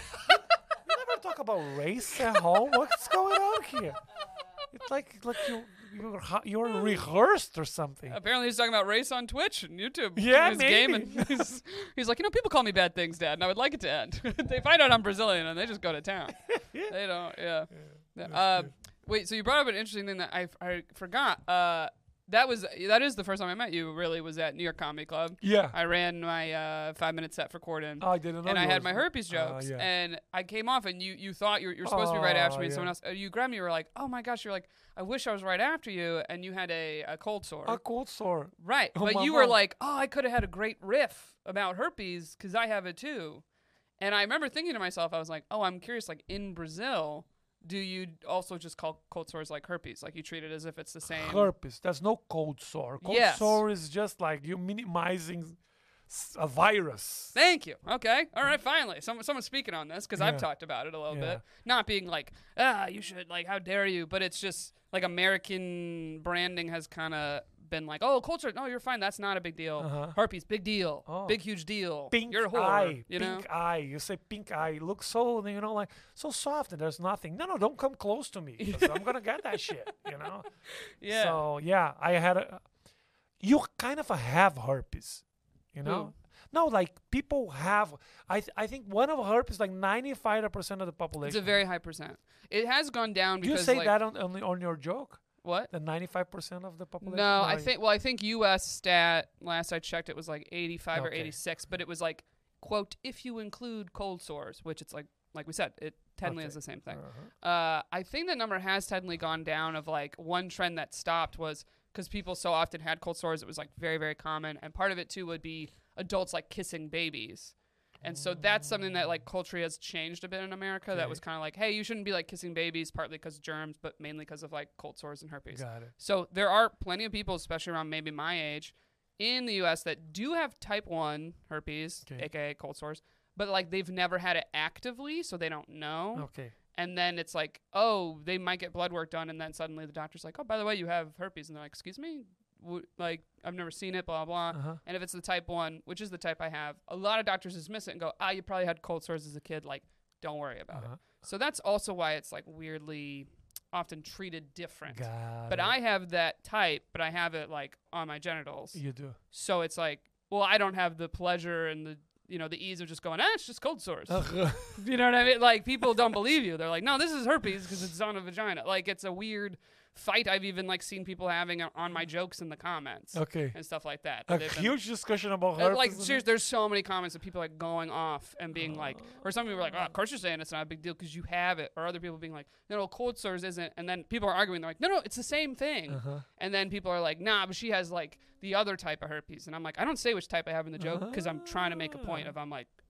Speaker 1: never talk about race at home. What's going on here?" It's like like you you're hu- you're rehearsed or something.
Speaker 2: Apparently, he's talking about race on Twitch and YouTube.
Speaker 1: Yeah,
Speaker 2: he's
Speaker 1: maybe.
Speaker 2: gaming. he's, he's like, you know, people call me bad things, Dad, and I would like it to end. They find out I'm Brazilian, and they just go to town. They don't. Yeah. Yeah. Uh, wait. So you brought up an interesting thing that I, I forgot. Uh, that was that is the first time I met you. Really, was at New York Comedy Club.
Speaker 1: Yeah.
Speaker 2: I ran my uh, five minute set for Corden.
Speaker 1: Oh, I didn't know.
Speaker 2: and I
Speaker 1: you
Speaker 2: had
Speaker 1: was-
Speaker 2: my herpes
Speaker 1: Ah,
Speaker 2: jokes,
Speaker 1: yeah.
Speaker 2: and I came off, and you, you thought you were, you were supposed to be right after
Speaker 1: Oh,
Speaker 2: me, and
Speaker 1: yeah.
Speaker 2: someone else, uh, you grabbed me, you were like, oh my gosh, you're like, I wish I was right after you, and you had a, a cold sore.
Speaker 1: A cold sore.
Speaker 2: Right,
Speaker 1: Oh,
Speaker 2: but
Speaker 1: my
Speaker 2: you were
Speaker 1: mom.
Speaker 2: like, oh, I could have had a great riff about herpes, because I have it too. And I remember thinking to myself, I was like, oh, I'm curious, like, in Brazil, do you also just call cold sores like herpes? Like, you treat it as if it's the same?
Speaker 1: Herpes. There's no cold sore. Cold
Speaker 2: Yes.
Speaker 1: sore is just like you minimizing s- a virus.
Speaker 2: Thank you. Okay. All right. Finally, someone someone's speaking on this because I've
Speaker 1: Yeah.
Speaker 2: talked about it a little
Speaker 1: Yeah.
Speaker 2: bit. Not being like, ah, you should like, how dare you? But it's just like American branding has kind of been like, oh, culture. No, you're fine. That's not a big deal.
Speaker 1: Uh-huh.
Speaker 2: Herpes, big deal.
Speaker 1: Oh.
Speaker 2: Big huge deal.
Speaker 1: Pink
Speaker 2: you're a whore.
Speaker 1: eye.
Speaker 2: You
Speaker 1: pink
Speaker 2: know.
Speaker 1: eye. You say pink eye. It looks so, you know, like so soft and there's nothing. No, no, don't come close to me. 'Cause I'm gonna get that shit. You know.
Speaker 2: Yeah.
Speaker 1: So yeah, I had a. You kind of have herpes, you know. No, like people have. I th- I think one of herpes like ninety-five percent of the population.
Speaker 2: It's a very high percent. It has gone down
Speaker 1: Do you
Speaker 2: because
Speaker 1: say
Speaker 2: like,
Speaker 1: that on, on on your joke?
Speaker 2: what?
Speaker 1: The ninety-five percent of the population.
Speaker 2: No, I
Speaker 1: you-
Speaker 2: think. Well, I think U S stat last I checked, it was like eighty-five or
Speaker 1: Okay.
Speaker 2: eighty-six, but it was like, quote, if you include cold sores, which it's like, like we said, it technically
Speaker 1: Okay.
Speaker 2: is the same thing.
Speaker 1: Uh-huh.
Speaker 2: Uh, I think the number has technically gone down. Of like one trend that stopped was because people so often had cold sores, it was like very very common, and part of it too would be adults like kissing babies. And so that's something that like culture has changed a bit in America. That
Speaker 1: Okay.
Speaker 2: was kind of like, hey, you shouldn't be like kissing babies, partly because germs, but mainly because of like cold sores and herpes.
Speaker 1: Got it.
Speaker 2: So there are plenty of people, especially around maybe my age, in the U S that do have type one herpes,
Speaker 1: Okay.
Speaker 2: aka cold sores, but like they've never had it actively, so they don't know.
Speaker 1: Okay.
Speaker 2: And then it's like, oh, they might get blood work done, and then suddenly the doctor's like, oh, by the way, you have herpes, and they're like, excuse me, w- like I've never seen it, blah blah.
Speaker 1: Uh-huh.
Speaker 2: And if it's the type one, which is the type I have, a lot of doctors dismiss it and go, ah, you probably had cold sores as a kid, like don't worry about
Speaker 1: Uh-huh.
Speaker 2: it. So that's also why it's like weirdly often treated different.
Speaker 1: Got
Speaker 2: But
Speaker 1: it.
Speaker 2: I have that type, but I have it like on my genitals.
Speaker 1: You do.
Speaker 2: So it's like, well, I don't have the pleasure and the, you know, the ease of just going, ah, it's just cold sores.
Speaker 1: Uh-huh.
Speaker 2: You know what I mean? Like people don't believe you. They're like, no, this is herpes because it's on a vagina. Like it's a weird fight I've even like seen people having on my jokes in the comments
Speaker 1: Okay.
Speaker 2: and stuff like that.
Speaker 1: A
Speaker 2: They've been-
Speaker 1: huge discussion about
Speaker 2: uh,
Speaker 1: herpes.
Speaker 2: like
Speaker 1: and-
Speaker 2: seriously, there's so many comments of people like going off and being like, or some people were like, oh, of course you're saying it's not a big deal because you have it, or other people being like, no, no, cold sores isn't, and then people are arguing, they're like, no, no, it's the same thing,
Speaker 1: Uh-huh.
Speaker 2: and then people are like, nah, but she has like the other type of herpes, and I'm like, I don't say which type I have in the joke because I'm trying to make a point of I'm like,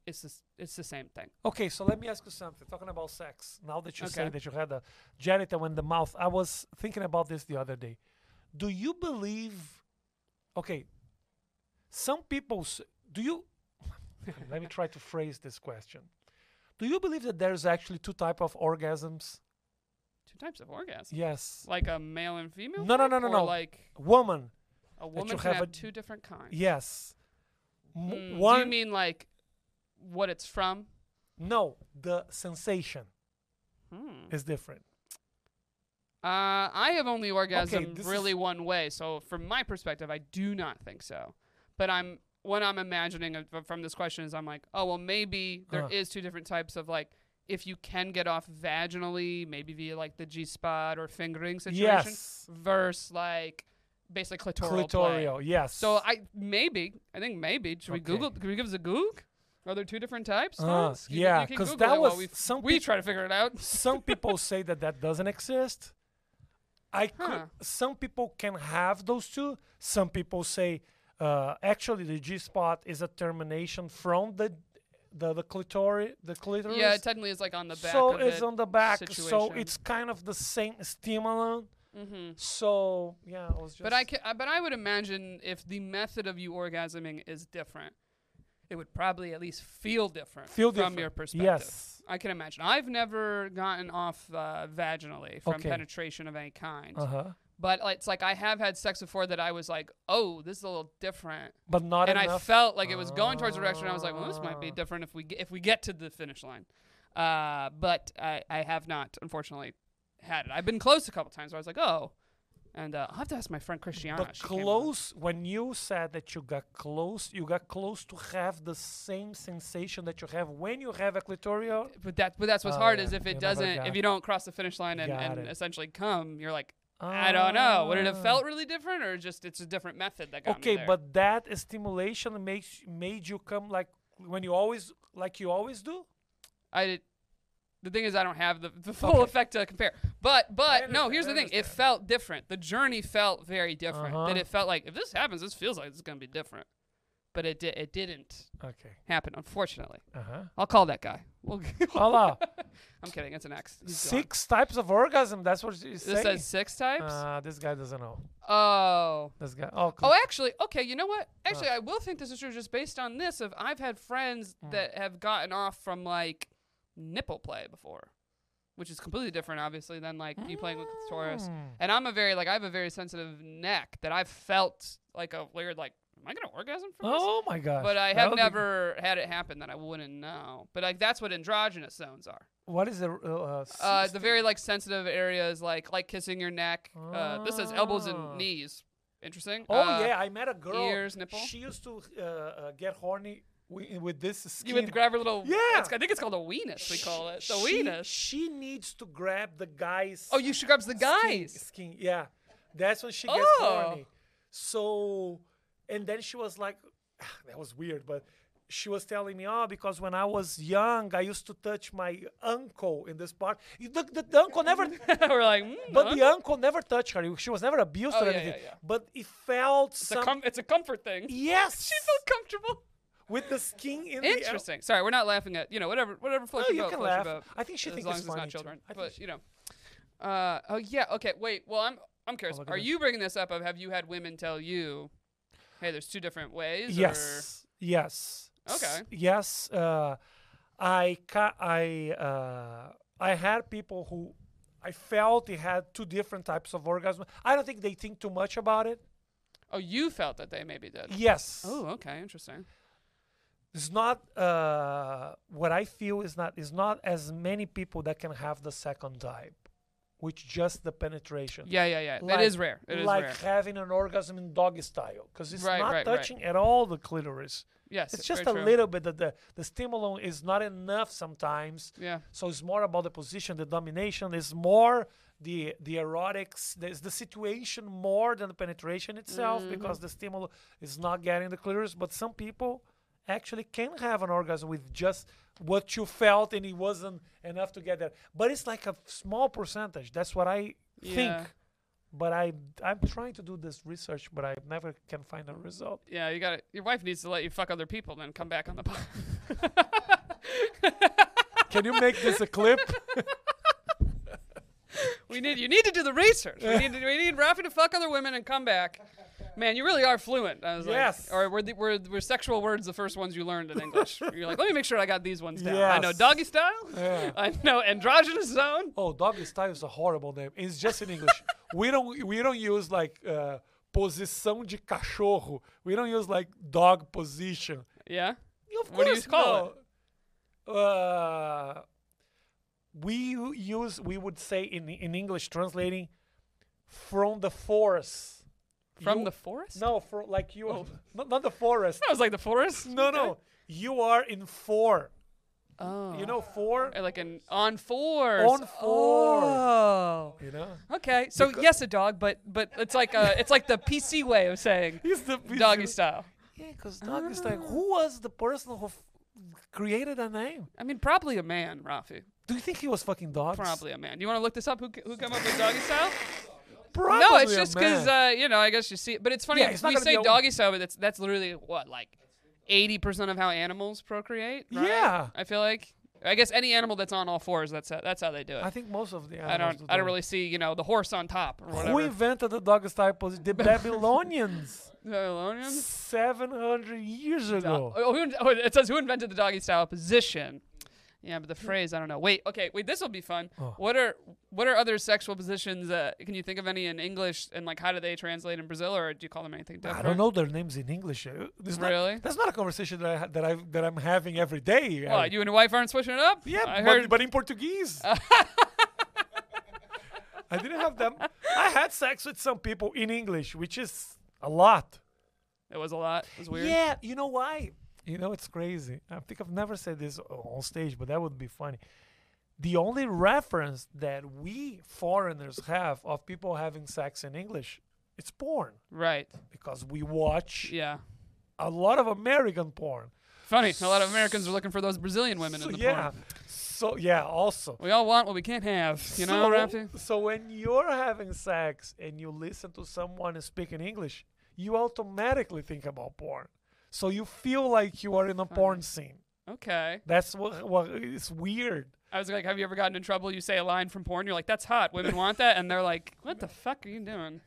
Speaker 2: it's the, it's the same thing.
Speaker 1: Okay, so let me ask you something. Talking about sex, now that you say
Speaker 2: Okay.
Speaker 1: that you had a genital in the mouth, I was thinking about this the other day. Do you believe? Okay, some people. s- Do you? Let me try to phrase this question. Do you believe that there's actually two type of orgasms?
Speaker 2: Two types of orgasm.
Speaker 1: Yes.
Speaker 2: Like a male and female.
Speaker 1: No, no,
Speaker 2: type,
Speaker 1: no, no,
Speaker 2: or
Speaker 1: no.
Speaker 2: Like
Speaker 1: Woman.
Speaker 2: a
Speaker 1: you
Speaker 2: woman can
Speaker 1: have
Speaker 2: have
Speaker 1: a-
Speaker 2: two different kinds.
Speaker 1: Yes. M-
Speaker 2: Mm,
Speaker 1: one.
Speaker 2: Do you mean like what it's from?
Speaker 1: No, the sensation
Speaker 2: Hmm.
Speaker 1: is different.
Speaker 2: Uh, I have only orgasm
Speaker 1: this
Speaker 2: really
Speaker 1: is-
Speaker 2: one way, so from my perspective, I do not think so. But I'm what I'm imagining of, from this question is I'm like, oh well, maybe there
Speaker 1: Huh.
Speaker 2: is two different types of like if you can get off vaginally, maybe via like the G spot or fingering situation,
Speaker 1: Yes.
Speaker 2: versus like basically clitoral, play.
Speaker 1: Clitoral. Yes.
Speaker 2: So I maybe I think maybe should we
Speaker 1: Okay.
Speaker 2: Google? Can we give us a Goog? Are there two different types?
Speaker 1: Uh,
Speaker 2: Fonz? You-
Speaker 1: yeah,
Speaker 2: you can
Speaker 1: 'cause
Speaker 2: Google
Speaker 1: that
Speaker 2: it while
Speaker 1: was
Speaker 2: we
Speaker 1: some
Speaker 2: we
Speaker 1: peop-
Speaker 2: try to figure it out.
Speaker 1: some people say that that doesn't exist. I could,
Speaker 2: Huh.
Speaker 1: some people can have those two. Some people say uh, actually the G spot is a termination from the the the clitoris. The clitoris.
Speaker 2: Yeah, it technically is like on the back.
Speaker 1: so
Speaker 2: of
Speaker 1: it's
Speaker 2: it.
Speaker 1: on the back. So
Speaker 2: situation.
Speaker 1: it's kind of the same stimulant.
Speaker 2: Mm-hmm.
Speaker 1: So yeah, I was just.
Speaker 2: But I can, uh, but I would imagine if the method of you orgasming is different, it would probably at least feel different
Speaker 1: feel
Speaker 2: from
Speaker 1: different.
Speaker 2: your perspective.
Speaker 1: Yes.
Speaker 2: I can imagine. I've never gotten off uh, vaginally from
Speaker 1: Okay.
Speaker 2: penetration of any kind.
Speaker 1: Uh huh.
Speaker 2: But like, it's like I have had sex before that I was like, oh, this is a little different.
Speaker 1: But not
Speaker 2: and
Speaker 1: enough.
Speaker 2: I felt like it was going towards the direction. I was like, well, this might be
Speaker 1: Ah.
Speaker 2: different if we get, if we get to the finish line. Uh, but I, I have not, unfortunately, had it. I've been close a couple times where I was like, oh. And uh, I'll have to ask my friend Christiana.
Speaker 1: But
Speaker 2: She came on.
Speaker 1: close, when you said that you got close, you got close to have the same sensation that you have when you have a clitoral.
Speaker 2: But that, but that's what's
Speaker 1: Oh,
Speaker 2: hard
Speaker 1: yeah.
Speaker 2: is if
Speaker 1: You
Speaker 2: it
Speaker 1: never
Speaker 2: doesn't,
Speaker 1: got
Speaker 2: if you don't cross the finish line and,
Speaker 1: Got
Speaker 2: and
Speaker 1: it.
Speaker 2: essentially come, you're like, I don't know. Would it have
Speaker 1: Ah.
Speaker 2: felt really different, or just it's a different method that got me
Speaker 1: Okay,
Speaker 2: there?
Speaker 1: but that stimulation makes made you come like when you always like you always do.
Speaker 2: I did. The thing is, I don't have the, the full
Speaker 1: Okay.
Speaker 2: effect to compare. But but no,
Speaker 1: understand,
Speaker 2: here's
Speaker 1: I
Speaker 2: the thing. It
Speaker 1: understand.
Speaker 2: felt different. The journey felt very different.
Speaker 1: Uh-huh.
Speaker 2: That it felt like if this happens, this feels like it's gonna be different. But it did. It didn't
Speaker 1: Okay.
Speaker 2: happen, unfortunately.
Speaker 1: Uh huh.
Speaker 2: I'll call that guy. We'll
Speaker 1: Voila.
Speaker 2: I'm kidding. It's an X. He's gone.
Speaker 1: Six types of orgasm. That's what you
Speaker 2: This
Speaker 1: say.
Speaker 2: says six types.
Speaker 1: Uh, this guy doesn't know.
Speaker 2: oh.
Speaker 1: This guy. Oh.
Speaker 2: Oh, actually, okay. You know what? Actually, I will think this is true just based on this. Of I've had friends
Speaker 1: Mm.
Speaker 2: that have gotten off from like nipple play before, which is completely different, obviously, than like you playing with clitoris.
Speaker 1: Mm.
Speaker 2: And I'm a very like I have a very sensitive neck that I've felt like a weird like, am I gonna orgasm from this?
Speaker 1: Oh my gosh.
Speaker 2: But I
Speaker 1: That
Speaker 2: have
Speaker 1: would be-
Speaker 2: never had it happen that I wouldn't know. But like that's what androgynous zones are.
Speaker 1: What is the uh,
Speaker 2: Uh,
Speaker 1: six
Speaker 2: the very like sensitive areas, like like kissing your neck. Uh, this says elbows
Speaker 1: Ah.
Speaker 2: and knees. Interesting.
Speaker 1: Oh
Speaker 2: Uh,
Speaker 1: yeah, I met a girl.
Speaker 2: ears, nipple.
Speaker 1: She used to uh, uh, get horny wi- with this skin.
Speaker 2: You would grab her little.
Speaker 1: Yeah.
Speaker 2: it's- I think it's called a weenus. We call it the
Speaker 1: she,
Speaker 2: weenus.
Speaker 1: She needs to grab the guy's.
Speaker 2: Oh, you should grab the
Speaker 1: skin-
Speaker 2: guys.
Speaker 1: Skin, yeah, that's when she gets
Speaker 2: Oh.
Speaker 1: horny. So, and then she was like, that was weird, but she was telling me, oh, because when I was young, I used to touch my uncle in this part. The, the, the uncle never,
Speaker 2: We're like, mm,
Speaker 1: but
Speaker 2: huh?
Speaker 1: the uncle never touched her. She was never abused
Speaker 2: Oh,
Speaker 1: or
Speaker 2: yeah,
Speaker 1: anything.
Speaker 2: yeah, yeah.
Speaker 1: But it felt
Speaker 2: it's, a
Speaker 1: some.
Speaker 2: com- it's a comfort thing.
Speaker 1: Yes.
Speaker 2: She felt comfortable.
Speaker 1: With the skin in the.
Speaker 2: Interesting. Sorry, we're not laughing at you know whatever whatever
Speaker 1: No,
Speaker 2: floats your
Speaker 1: you
Speaker 2: boat.
Speaker 1: can
Speaker 2: floats your
Speaker 1: laugh.
Speaker 2: boat.
Speaker 1: I think she
Speaker 2: as
Speaker 1: thinks
Speaker 2: long
Speaker 1: it's
Speaker 2: as it's
Speaker 1: funny
Speaker 2: not
Speaker 1: too.
Speaker 2: children.
Speaker 1: I think
Speaker 2: But
Speaker 1: she-
Speaker 2: you know. Uh, oh yeah. Okay. Wait. Well, I'm I'm curious.
Speaker 1: look at
Speaker 2: Are
Speaker 1: this.
Speaker 2: you bringing this up? Of have you had women tell you, hey, there's two different ways?
Speaker 1: Yes. Yes.
Speaker 2: Okay.
Speaker 1: S- Yes. Uh, I ca- I uh, I had people who I felt they had two different types of orgasm. I don't think they think too much about it.
Speaker 2: Or oh, you felt that they maybe did.
Speaker 1: Yes.
Speaker 2: Oh, okay. Interesting.
Speaker 1: It's not uh, what I feel is not is not as many people that can have the second type, which just the penetration.
Speaker 2: Yeah, yeah, yeah.
Speaker 1: Like-
Speaker 2: it is rare. It is
Speaker 1: like
Speaker 2: rare.
Speaker 1: having an orgasm in doggy style, because it's
Speaker 2: Right,
Speaker 1: not
Speaker 2: right, right.
Speaker 1: touching at all the clitoris.
Speaker 2: Yes.
Speaker 1: It's just a
Speaker 2: very true.
Speaker 1: little bit. That the the stimulant is not enough sometimes.
Speaker 2: Yeah.
Speaker 1: So it's more about the position, the domination. It's more the the erotics. There's the situation more than the penetration itself,
Speaker 2: Mhm.
Speaker 1: because the stimulus is not getting the clitoris. But some people actually can have an orgasm with just what you felt, and it wasn't enough to get that. But it's like a small percentage. That's what I think.
Speaker 2: Yeah.
Speaker 1: but I I'm trying to do this research, but I never can find a result.
Speaker 2: Yeah, you got to Your wife needs to let you fuck other people, then come back on the pod.
Speaker 1: Can you make this a clip?
Speaker 2: We need you need to do the research. We need to, we need Rafi to fuck other women and come back. Man, you really are fluent. I was
Speaker 1: Yes.
Speaker 2: like, or were, the, were were sexual words the first ones you learned in English? You're like, let me make sure I got these ones down. I know
Speaker 1: Yes.
Speaker 2: doggy style.
Speaker 1: Yeah.
Speaker 2: I know androgynous zone.
Speaker 1: Oh, doggy style is a horrible name. It's just in English. we don't we don't use like uh, posição de cachorro. We don't use like dog position.
Speaker 2: Yeah.
Speaker 1: Of
Speaker 2: What do you
Speaker 1: course
Speaker 2: call
Speaker 1: no. Uh, we u- use we would say in in English translating from the forest.
Speaker 2: From
Speaker 1: You-
Speaker 2: the forest?
Speaker 1: No, for like you,
Speaker 2: Oh.
Speaker 1: not, not the forest.
Speaker 2: That was like the forest.
Speaker 1: No, no, you are in four.
Speaker 2: Oh.
Speaker 1: You know four.
Speaker 2: Or like an on fours.
Speaker 1: On fours.
Speaker 2: Oh.
Speaker 1: You know.
Speaker 2: Okay. So
Speaker 1: Becau-
Speaker 2: yes, a dog, but but it's like uh it's like the P C way of saying
Speaker 1: He's the
Speaker 2: doggy style.
Speaker 1: Yeah, because doggy style. Who was the person who f- created that name?
Speaker 2: I mean, probably a man, Rafi.
Speaker 1: Do you think he was fucking dogs?
Speaker 2: Probably a man. You want to look this up? Who who came up with doggy style?
Speaker 1: Probably
Speaker 2: No, it's
Speaker 1: a
Speaker 2: just because
Speaker 1: man.
Speaker 2: uh, you know. I guess you see it, but it's funny.
Speaker 1: Yeah, it's not
Speaker 2: we
Speaker 1: gonna
Speaker 2: say
Speaker 1: be a-
Speaker 2: doggy style, but that's that's literally what like eighty percent of how animals procreate. Right?
Speaker 1: Yeah.
Speaker 2: I feel like. I guess any animal that's on all fours, that's how, that's how they do it.
Speaker 1: I think most of the
Speaker 2: I
Speaker 1: animals
Speaker 2: don't
Speaker 1: do
Speaker 2: I don't
Speaker 1: that.
Speaker 2: really see you know the horse on top or whatever.
Speaker 1: Who invented the doggy style position? The Babylonians.
Speaker 2: Babylonians?
Speaker 1: Seven hundred years ago.
Speaker 2: Oh, who, oh, it says who invented the doggy style position. Yeah, but the phrase I don't know. Wait, okay, wait. This will be fun.
Speaker 1: Oh.
Speaker 2: What are what are other sexual positions? Uh, can you think of any in English? And like, how do they translate in Brazil, or do you call them anything different?
Speaker 1: I don't know their names in English. Uh, this is not-
Speaker 2: Really?
Speaker 1: that's not a conversation that I ha- that I that I'm having every day. Uh,
Speaker 2: What, you and your wife aren't switching it up?
Speaker 1: yeah,
Speaker 2: I
Speaker 1: but,
Speaker 2: heard.
Speaker 1: but in Portuguese. I didn't have them. I had sex with some people in English, which is a lot.
Speaker 2: It was a lot. It was weird.
Speaker 1: Yeah, you know why? You know, it's crazy. I think I've never said this on stage, but that would be funny. The only reference that we foreigners have of people having sex in English, it's porn.
Speaker 2: Right.
Speaker 1: Because we watch
Speaker 2: Yeah.
Speaker 1: a lot of American porn.
Speaker 2: Funny. A lot of Americans are looking for those Brazilian women
Speaker 1: So,
Speaker 2: in the
Speaker 1: yeah.
Speaker 2: porn.
Speaker 1: So, yeah, also.
Speaker 2: We all want what we can't have. You know,
Speaker 1: so,
Speaker 2: Rafi?
Speaker 1: so when you're having sex and you listen to someone speaking English, you automatically think about porn. So you feel like you are in a porn scene.
Speaker 2: Okay.
Speaker 1: That's what, what it's weird.
Speaker 2: I was like, have you ever gotten in trouble? You say a line from porn, you're like, that's hot. Women want that. And they're like, what the fuck are you doing?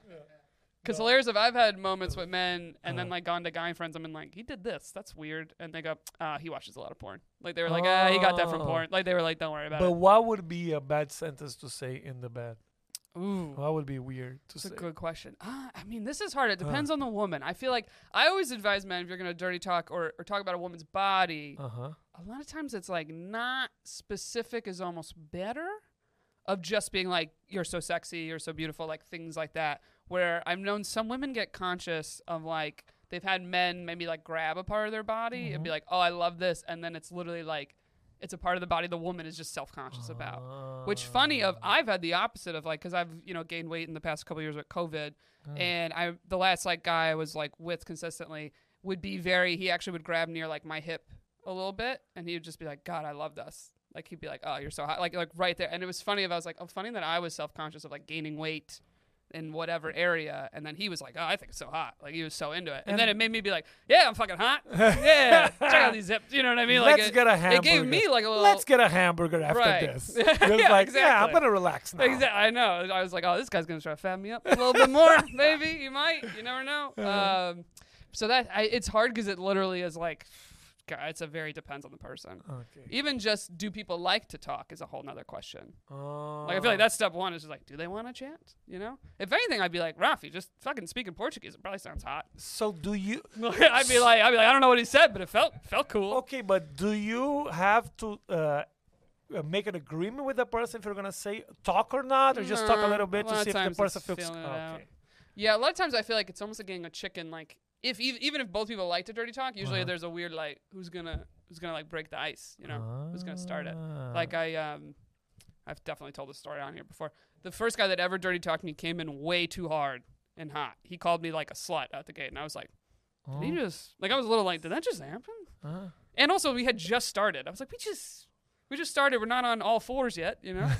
Speaker 2: Because hilarious if I've had moments with men and then
Speaker 1: Uh.
Speaker 2: like gone to guy friends, I've been like, he did this. That's weird. And they go, ah, he watches a lot of porn. Like they were like, ah, he got that from
Speaker 1: Oh.
Speaker 2: porn. Like they were like, don't worry about
Speaker 1: But
Speaker 2: it.
Speaker 1: what would be a bad sentence to say in the bed?
Speaker 2: Ooh.
Speaker 1: What would be weird to
Speaker 2: That's a
Speaker 1: say?
Speaker 2: good question. Ah, I mean, this is hard. It
Speaker 1: Uh.
Speaker 2: depends on the woman. I feel like I always advise men if you're going to dirty talk or, or talk about a woman's body,
Speaker 1: Uh huh.
Speaker 2: a lot of times it's like not specific is almost better of just being like, you're so sexy, you're so beautiful, like things like that. Where I've known some women get conscious of like, they've had men maybe like grab a part of their body and be like, oh, I love this. And then it's literally like, it's a part of the body the woman is just self-conscious about. Which funny of I've had the opposite of like because I've you know gained weight in the past couple years with COVID, and I the last like guy I was like with consistently would be very he actually would grab near like my hip a little bit, and he would just be like, God, I love this. Like he'd be like, oh, you're so hot, like like right there. And it was funny if I was like, oh, funny that I was self-conscious of like gaining weight in whatever area, and then he was like, oh, I think it's so hot. Like he was so into it, and,
Speaker 1: And-
Speaker 2: then it made me be like, yeah, I'm fucking hot. Yeah, check out these zips. You know what I mean? Like
Speaker 1: Let's
Speaker 2: it,
Speaker 1: get a
Speaker 2: it
Speaker 1: hamburger.
Speaker 2: gave me like a little.
Speaker 1: Let's get a hamburger after
Speaker 2: Right.
Speaker 1: this.
Speaker 2: Yeah,
Speaker 1: Just like, yeah, I'm
Speaker 2: exactly.
Speaker 1: gonna relax now.
Speaker 2: Exactly. I know. I was like, oh, this guy's gonna try to fat me up a little bit more. Maybe he might. You never know. Um, so that I, it's hard because it literally is like, God, it's a very depends on the person.
Speaker 1: Okay.
Speaker 2: Even just do people like to talk is a whole nother question.
Speaker 1: Uh,
Speaker 2: Like I feel like that's step one is just like, do they want to chant? You know? If anything, I'd be like, Rafi, just fucking speak in Portuguese. It probably sounds hot.
Speaker 1: So do you?
Speaker 2: I'd be like, I'd be like, I don't know what he said, but it felt felt cool.
Speaker 1: Okay, but do you have to uh, uh, make an agreement with the person if you're gonna say talk or not, or just talk a
Speaker 2: Nah,
Speaker 1: little bit
Speaker 2: a
Speaker 1: to
Speaker 2: lot
Speaker 1: see
Speaker 2: of
Speaker 1: if the
Speaker 2: times
Speaker 1: person
Speaker 2: it's
Speaker 1: feels
Speaker 2: feeling it out.
Speaker 1: okay?
Speaker 2: Yeah, a lot of times I feel like it's almost like getting a chicken. Like if ev- even if both people like to dirty talk, usually
Speaker 1: Uh-huh.
Speaker 2: there's a weird like who's gonna who's gonna like break the ice. You know, who's gonna start it?
Speaker 1: Ah.
Speaker 2: Like I um, I've definitely told this story on here before. The first guy that ever dirty talked me came in way too hard and hot. He called me like a slut out the gate, and I was like, did he just like I was a little like, did that just happen?
Speaker 1: Uh,
Speaker 2: And also we had just started. I was like, we just we just started. We're not on all fours yet, you know.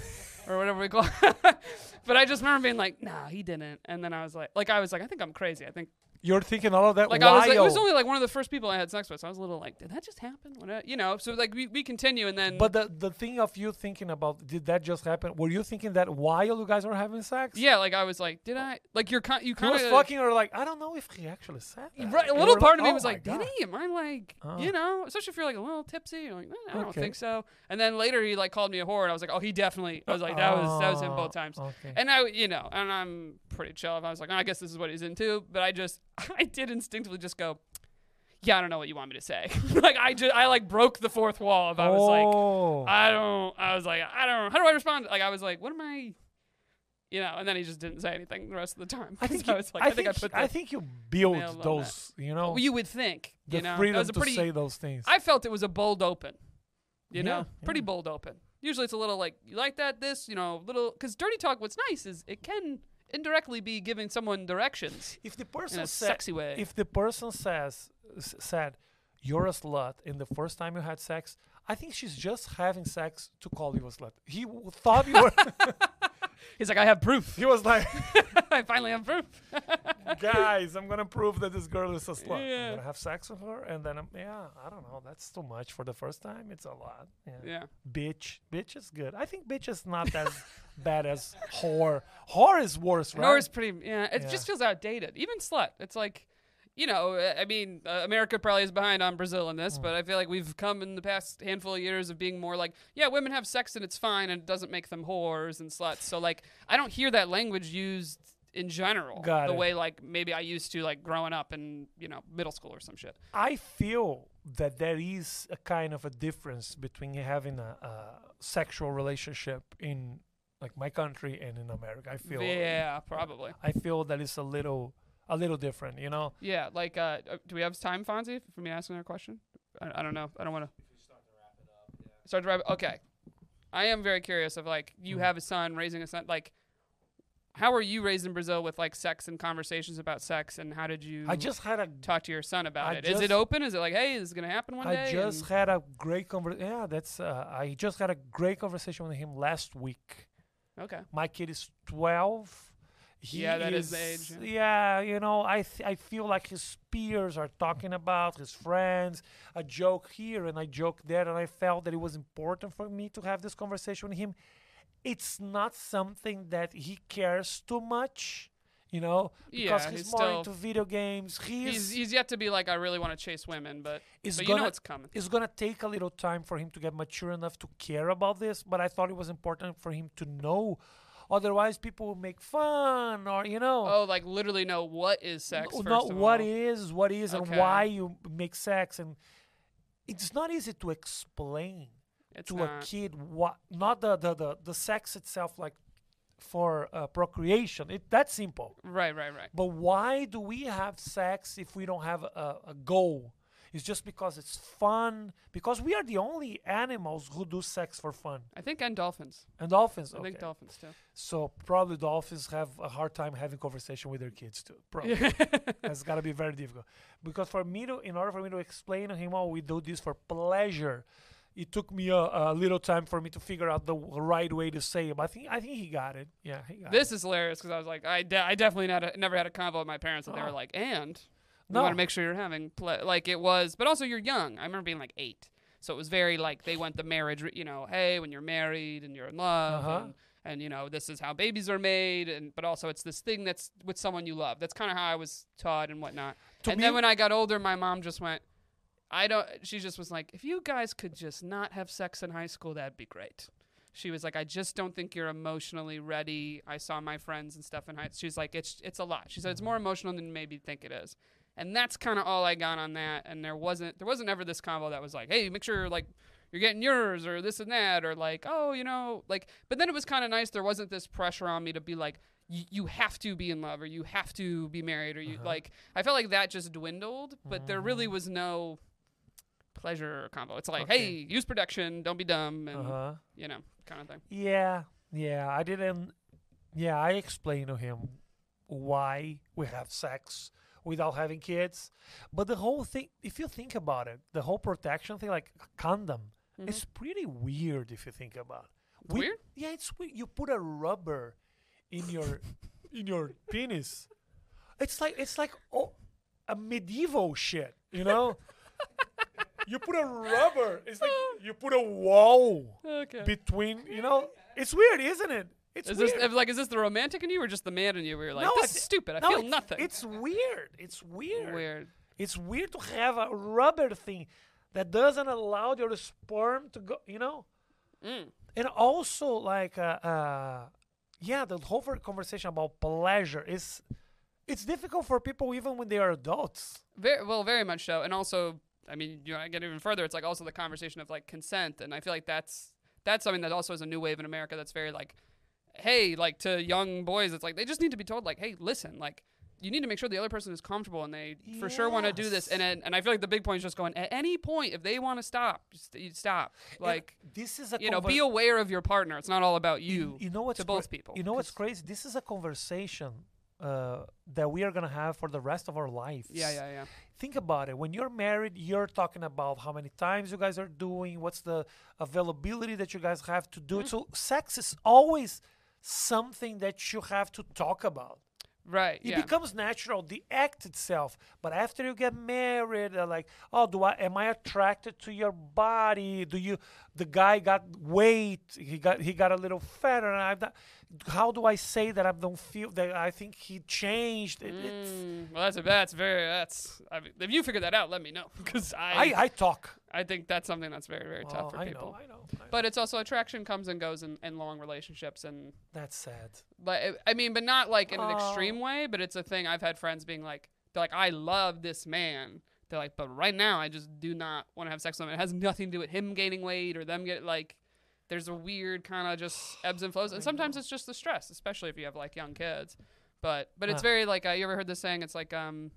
Speaker 2: or whatever we call it. But I just remember being like, nah, he didn't. And then I was like, like I was like, I think I'm crazy. I think
Speaker 1: You're thinking all of that
Speaker 2: like
Speaker 1: while
Speaker 2: I was like, it was only like one of the first people I had sex with. So I was a little like, did that just happen? What I- you know, so like we, we continue and then
Speaker 1: But the the thing of you thinking about, did that just happen? Were you thinking that while you guys were having sex?
Speaker 2: yeah, like I was like, did I like you're kind you
Speaker 1: He
Speaker 2: kind
Speaker 1: was
Speaker 2: of
Speaker 1: fucking or like, I don't know if he actually said that.
Speaker 2: Right, a
Speaker 1: You
Speaker 2: little
Speaker 1: were
Speaker 2: part of me
Speaker 1: "Oh
Speaker 2: was
Speaker 1: my
Speaker 2: like,
Speaker 1: God."
Speaker 2: did he? Am I like,
Speaker 1: Oh.
Speaker 2: you know, especially if you're like a little tipsy, you're like, eh, I don't
Speaker 1: Okay.
Speaker 2: think so. And then later he like called me a whore, and I was like, oh, he definitely. I was like, that was that was him both
Speaker 1: Oh,
Speaker 2: times.
Speaker 1: Okay.
Speaker 2: And I, you know, and I'm pretty chill. If I was like, oh, I guess this is what he's into, but I just, I did instinctively just go, yeah, I don't know what you want me to say. Like I just, I like broke the fourth wall. If I was like,
Speaker 1: oh.
Speaker 2: I don't, I was like, I don't, how do I respond? Like I was like, what am I? You know, and then he just didn't say anything the rest of the time.
Speaker 1: I think,
Speaker 2: 'Cause I
Speaker 1: you-
Speaker 2: was like,
Speaker 1: I,
Speaker 2: I think I
Speaker 1: think
Speaker 2: put
Speaker 1: I
Speaker 2: the,
Speaker 1: think you
Speaker 2: nail
Speaker 1: build
Speaker 2: on
Speaker 1: those, you know,
Speaker 2: well, you would think,
Speaker 1: the
Speaker 2: you know,
Speaker 1: freedom
Speaker 2: that was a
Speaker 1: to
Speaker 2: pretty,
Speaker 1: say those things.
Speaker 2: I felt it was a bold open, you
Speaker 1: Yeah,
Speaker 2: know, pretty
Speaker 1: yeah.
Speaker 2: bold open. Usually it's a little like, you like that, this, you know, little, because dirty talk, what's nice is it can indirectly be giving someone directions
Speaker 1: if the
Speaker 2: in
Speaker 1: person
Speaker 2: a
Speaker 1: said,
Speaker 2: sexy way.
Speaker 1: if the person says s- said you're a slut in the first time you had sex, I think she's just having sex to call you a slut. He w- thought you were.
Speaker 2: He's like, I have proof.
Speaker 1: He was like,
Speaker 2: I finally have proof.
Speaker 1: guys, I'm gonna prove that this girl is a slut.
Speaker 2: Yeah.
Speaker 1: I'm gonna have sex with her, and then I'm, yeah, I don't know. That's too much for the first time. It's a lot. Yeah.
Speaker 2: Yeah.
Speaker 1: Bitch, bitch is good. I think bitch is not as bad as whore. Whore is worse, right?
Speaker 2: Or it's pretty, yeah, it
Speaker 1: Yeah.
Speaker 2: just feels outdated. Even slut. It's like, you know, uh, I mean, uh, America probably is behind on Brazil in
Speaker 1: Mm.
Speaker 2: this, but I feel like we've come in the past handful of years of being more like, yeah, women have sex and it's fine and it doesn't make them whores and sluts. So, like, I don't hear that language used in general
Speaker 1: Got
Speaker 2: the
Speaker 1: it.
Speaker 2: way, like, maybe I used to, like, growing up in, you know, middle school or some shit.
Speaker 1: I feel that there is a kind of a difference between having a, a sexual relationship in like my country and in America. I feel
Speaker 2: Yeah, probably.
Speaker 1: I feel that it's a little a little different, you know.
Speaker 2: Yeah, like, uh, uh, do we have time, Fonzie, for me asking her a question? I, I don't know. I don't want to. Start to wrap it. Okay. I am very curious of, like, you
Speaker 1: Mm.
Speaker 2: have a son, raising a son. Like, how were you raised in Brazil with, like, sex and conversations about sex, and how did you
Speaker 1: I just had a
Speaker 2: talk to your son about
Speaker 1: I
Speaker 2: it? Is
Speaker 1: just-
Speaker 2: it open? Is it like, hey, this is going to happen one
Speaker 1: I
Speaker 2: day?
Speaker 1: just
Speaker 2: And-
Speaker 1: had a great conversation. Yeah, that's. Uh, I just had a great conversation with him last week.
Speaker 2: okay.
Speaker 1: My kid is twelve. He
Speaker 2: Yeah, that is the age,
Speaker 1: Yeah, you know, I th- I feel like his peers are talking about his friends. A joke here and I joke there, and I felt that it was important for me to have this conversation with him. It's not something that he cares too much, you know, because
Speaker 2: Yeah,
Speaker 1: he's,
Speaker 2: he's
Speaker 1: more
Speaker 2: still-
Speaker 1: into video games. He's,
Speaker 2: He's, he's yet to be like, I really want to chase women, but,
Speaker 1: It's
Speaker 2: but you know
Speaker 1: gonna-
Speaker 2: it's coming.
Speaker 1: it's gonna take a little time for him to get mature enough to care about this, but I thought it was important for him to know. Otherwise, people will make fun, or you know,
Speaker 2: Oh, like, literally know what is sex,
Speaker 1: n-
Speaker 2: first
Speaker 1: not
Speaker 2: of
Speaker 1: what
Speaker 2: all.
Speaker 1: is, what is,
Speaker 2: Okay.
Speaker 1: and why you make sex, and it's not easy to explain
Speaker 2: It's
Speaker 1: to
Speaker 2: not.
Speaker 1: a kid what, not the the the, the sex itself, like for uh, procreation. It that's simple.
Speaker 2: Right, right, right.
Speaker 1: But why do we have sex if we don't have a, a goal? It's just because it's fun. Because we are the only animals who do sex for fun.
Speaker 2: I think and dolphins.
Speaker 1: And dolphins,
Speaker 2: I
Speaker 1: okay.
Speaker 2: think dolphins, too.
Speaker 1: So probably dolphins have a hard time having conversation with their kids too. Probably. That's got to be very difficult. Because for me to, in order for me to explain to him, oh, we do this for pleasure, it took me a, a little time for me to figure out the right way to say it. But I think I think he got it. Yeah, he got
Speaker 2: This is hilarious because I was like, I, de- I definitely not a, never had a convo with my parents that they
Speaker 1: Oh.
Speaker 2: were like, and we
Speaker 1: No.
Speaker 2: want to make sure you're having ple-. like it was, but also you're young. I remember being like eight, so it was very like they went the marriage, you know, hey, when you're married and you're in love,
Speaker 1: Uh-huh.
Speaker 2: and, and you know this is how babies are made, and but also it's this thing that's with someone you love. That's kind of how I was taught and whatnot.
Speaker 1: To
Speaker 2: and
Speaker 1: me-
Speaker 2: then when I got older, my mom just went, I don't. She just was like, if you guys could just not have sex in high school, that'd be great. She was like, I just don't think you're emotionally ready. I saw my friends and stuff in high. She's like, it's it's a lot. She said it's more emotional than you maybe think it is, and that's kind of all I got on that. And there wasn't there wasn't ever this combo that was like, hey, make sure like you're getting yours or this and that or like, oh, you know, like. But then it was kind of nice. There wasn't this pressure on me to be like, y- you have to be in love or you have to be married or you
Speaker 1: Uh-huh.
Speaker 2: like. I felt like that just dwindled, but there really
Speaker 1: Mhm.
Speaker 2: was no pleasure combo. It's like,
Speaker 1: Okay.
Speaker 2: hey, use protection, don't be dumb, and
Speaker 1: Uh-huh.
Speaker 2: you know, kind of thing.
Speaker 1: Yeah, yeah. I didn't. Yeah, I explained to him why we have sex without having kids. But the whole thing, if you think about it, the whole protection thing, like a condom,
Speaker 2: Mhm.
Speaker 1: is pretty weird if you think about it. We-
Speaker 2: weird?
Speaker 1: Yeah, it's weird. You put a rubber in your in your penis. It's like it's like oh, a medieval shit, you know? You put a rubber. It's like you put a wall
Speaker 2: Okay.
Speaker 1: between, you know? It's weird, isn't it? It's
Speaker 2: Is
Speaker 1: weird.
Speaker 2: this like is this the romantic in you or just the man in you where you're like,
Speaker 1: No,
Speaker 2: this
Speaker 1: I
Speaker 2: is
Speaker 1: thi-
Speaker 2: stupid. I
Speaker 1: no,
Speaker 2: feel
Speaker 1: it's,
Speaker 2: nothing.
Speaker 1: It's weird. It's weird.
Speaker 2: weird.
Speaker 1: It's weird to have a rubber thing that doesn't allow your sperm to go, you know?
Speaker 2: Mm.
Speaker 1: And also, like, uh, uh, yeah, the whole ver- conversation about pleasure is, it's difficult for people even when they are adults.
Speaker 2: Very well, very much so. And also, I mean, you know, I get even further. It's like also the conversation of like consent, and I feel like that's that's something that also is a new wave in America. That's very like, hey, like to young boys, it's like they just need to be told like, hey, listen, like you need to make sure the other person is comfortable and they for sure want to do this.
Speaker 1: Yes.
Speaker 2: And then, and I feel like the big point is just going at any point if they want to stop, just you stop.
Speaker 1: And
Speaker 2: Like
Speaker 1: this is a
Speaker 2: you know,
Speaker 1: conver-
Speaker 2: be aware of your partner. It's not all about you.
Speaker 1: You know what's
Speaker 2: to
Speaker 1: cra-
Speaker 2: both people.
Speaker 1: You know what's
Speaker 2: 'Cause-
Speaker 1: crazy? This is a conversation uh, that we are gonna have for the rest of our lives.
Speaker 2: Yeah, yeah, yeah.
Speaker 1: Think about it. When you're married, you're talking about how many times you guys are doing, what's the availability that you guys have to do it. So sex is always something that you have to talk about.
Speaker 2: Right.
Speaker 1: It
Speaker 2: yeah.
Speaker 1: becomes natural, the act itself. But after you get married, uh, like, oh, do I am I attracted to your body? Do you? The guy got weight. He got he got a little fatter. And I'm not, how do I say that I don't feel that I think he changed? It, it's,
Speaker 2: Mm, well, that's a, that's very that's. I mean, if you figure that out, let me know because
Speaker 1: I
Speaker 2: I,
Speaker 1: I talk.
Speaker 2: I think that's something that's very very
Speaker 1: Oh,
Speaker 2: tough for
Speaker 1: I
Speaker 2: people.
Speaker 1: know, I know, I know.
Speaker 2: But it's also attraction comes and goes in, in long relationships and
Speaker 1: That's sad.
Speaker 2: but it- I mean, but not like in an
Speaker 1: Oh.
Speaker 2: extreme way. But it's a thing I've had friends being like, they're like, I love this man. They're like, but right now I just do not want to have sex with him. It has nothing to do with him gaining weight or them get like. There's a weird kind of just ebbs and flows, and sometimes it's just the stress, especially if you have like young kids. But but it's
Speaker 1: Ah.
Speaker 2: very like uh, you ever heard this saying? It's like um,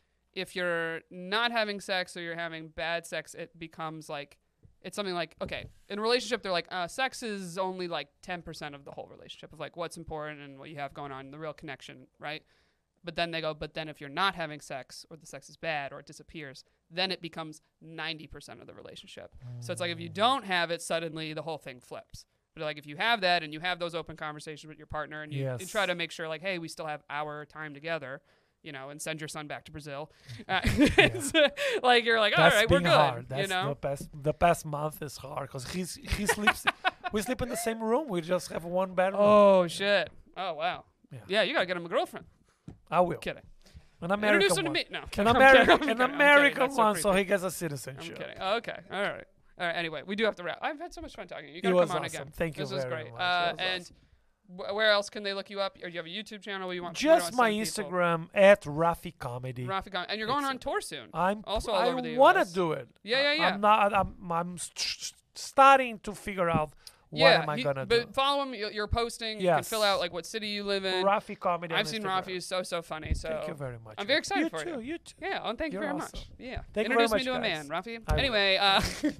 Speaker 2: if you're not having sex or you're having bad sex, it becomes like it's something like okay, in a relationship they're like uh, sex is only like ten percent of the whole relationship of like what's important and what you have going on, the real connection, right? But then they go, but then if you're not having sex or the sex is bad or it disappears, then it becomes ninety percent of the relationship. So it's like if you don't have it, suddenly the whole thing flips. But like if you have that and you have those open conversations with your partner and you, you
Speaker 1: Yes.
Speaker 2: try to make sure like, hey, we still have our time together, you know, and send your son back to Brazil. Uh, it's, uh, like you're like, all
Speaker 1: That's
Speaker 2: right, we're
Speaker 1: being
Speaker 2: good.
Speaker 1: hard. That's
Speaker 2: you know?
Speaker 1: the past. The past month is hard because he's he sleeps. We sleep in the same room. We just have one bedroom.
Speaker 2: Oh shit. Oh wow.
Speaker 1: Yeah.
Speaker 2: Yeah, you gotta get him a girlfriend.
Speaker 1: I will.
Speaker 2: Kidding.
Speaker 1: An
Speaker 2: Introduce
Speaker 1: American
Speaker 2: him to
Speaker 1: one.
Speaker 2: me. No.
Speaker 1: An
Speaker 2: I'm kidding,
Speaker 1: American,
Speaker 2: I'm
Speaker 1: an
Speaker 2: kidding, I'm kidding.
Speaker 1: American
Speaker 2: That's so
Speaker 1: one, so
Speaker 2: creepy.
Speaker 1: he gets a
Speaker 2: I'm
Speaker 1: citizenship.
Speaker 2: kidding. Oh, okay. All right. All right. Anyway, we do have to wrap. I've had so much fun talking to you. You
Speaker 1: It
Speaker 2: gotta
Speaker 1: was
Speaker 2: come on
Speaker 1: awesome.
Speaker 2: again.
Speaker 1: Thank you
Speaker 2: This was
Speaker 1: very
Speaker 2: great.
Speaker 1: much.
Speaker 2: Uh,
Speaker 1: It was
Speaker 2: and
Speaker 1: awesome.
Speaker 2: wh- where else can they look you up? Or do you have a YouTube channel where you want? where do you
Speaker 1: Just
Speaker 2: wanna
Speaker 1: my
Speaker 2: send people?
Speaker 1: Instagram at Rafi Comedy.
Speaker 2: Rafi Gon- and you're going
Speaker 1: It's-
Speaker 2: on tour soon.
Speaker 1: I'm
Speaker 2: Also all
Speaker 1: I
Speaker 2: over the
Speaker 1: wanna
Speaker 2: U S.
Speaker 1: do it.
Speaker 2: Yeah, yeah,
Speaker 1: I-
Speaker 2: yeah.
Speaker 1: I'm not. I'm. I'm st- starting to figure out what
Speaker 2: yeah,
Speaker 1: am I
Speaker 2: he-
Speaker 1: gonna
Speaker 2: but
Speaker 1: do.
Speaker 2: follow him. you- You're posting. You can
Speaker 1: Yes.
Speaker 2: fill out like what city you live in.
Speaker 1: Rafi Comedy.
Speaker 2: I've
Speaker 1: on
Speaker 2: seen
Speaker 1: Instagram.
Speaker 2: Rafi. He's so so funny. So
Speaker 1: Thank you very much.
Speaker 2: I'm very excited
Speaker 1: you
Speaker 2: for
Speaker 1: too,
Speaker 2: you.
Speaker 1: You too.
Speaker 2: Yeah, oh, thank you
Speaker 1: You're
Speaker 2: very
Speaker 1: awesome.
Speaker 2: much. Yeah.
Speaker 1: Thank you very
Speaker 2: Introduce me
Speaker 1: much,
Speaker 2: to a
Speaker 1: guys.
Speaker 2: man, Rafi.
Speaker 1: I will.
Speaker 2: Anyway, uh,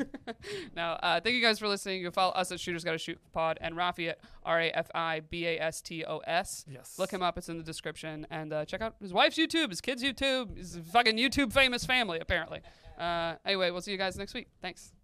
Speaker 2: now, uh, thank you guys for listening. You can follow us at Shooters Gotta Shoot Pod and Rafi at R A F I B A S T O S.
Speaker 1: Yes.
Speaker 2: Look him up. It's in the description. And uh, check out his wife's YouTube, his kids' YouTube, his fucking YouTube famous family, apparently. Uh, anyway, we'll see you guys next week. Thanks.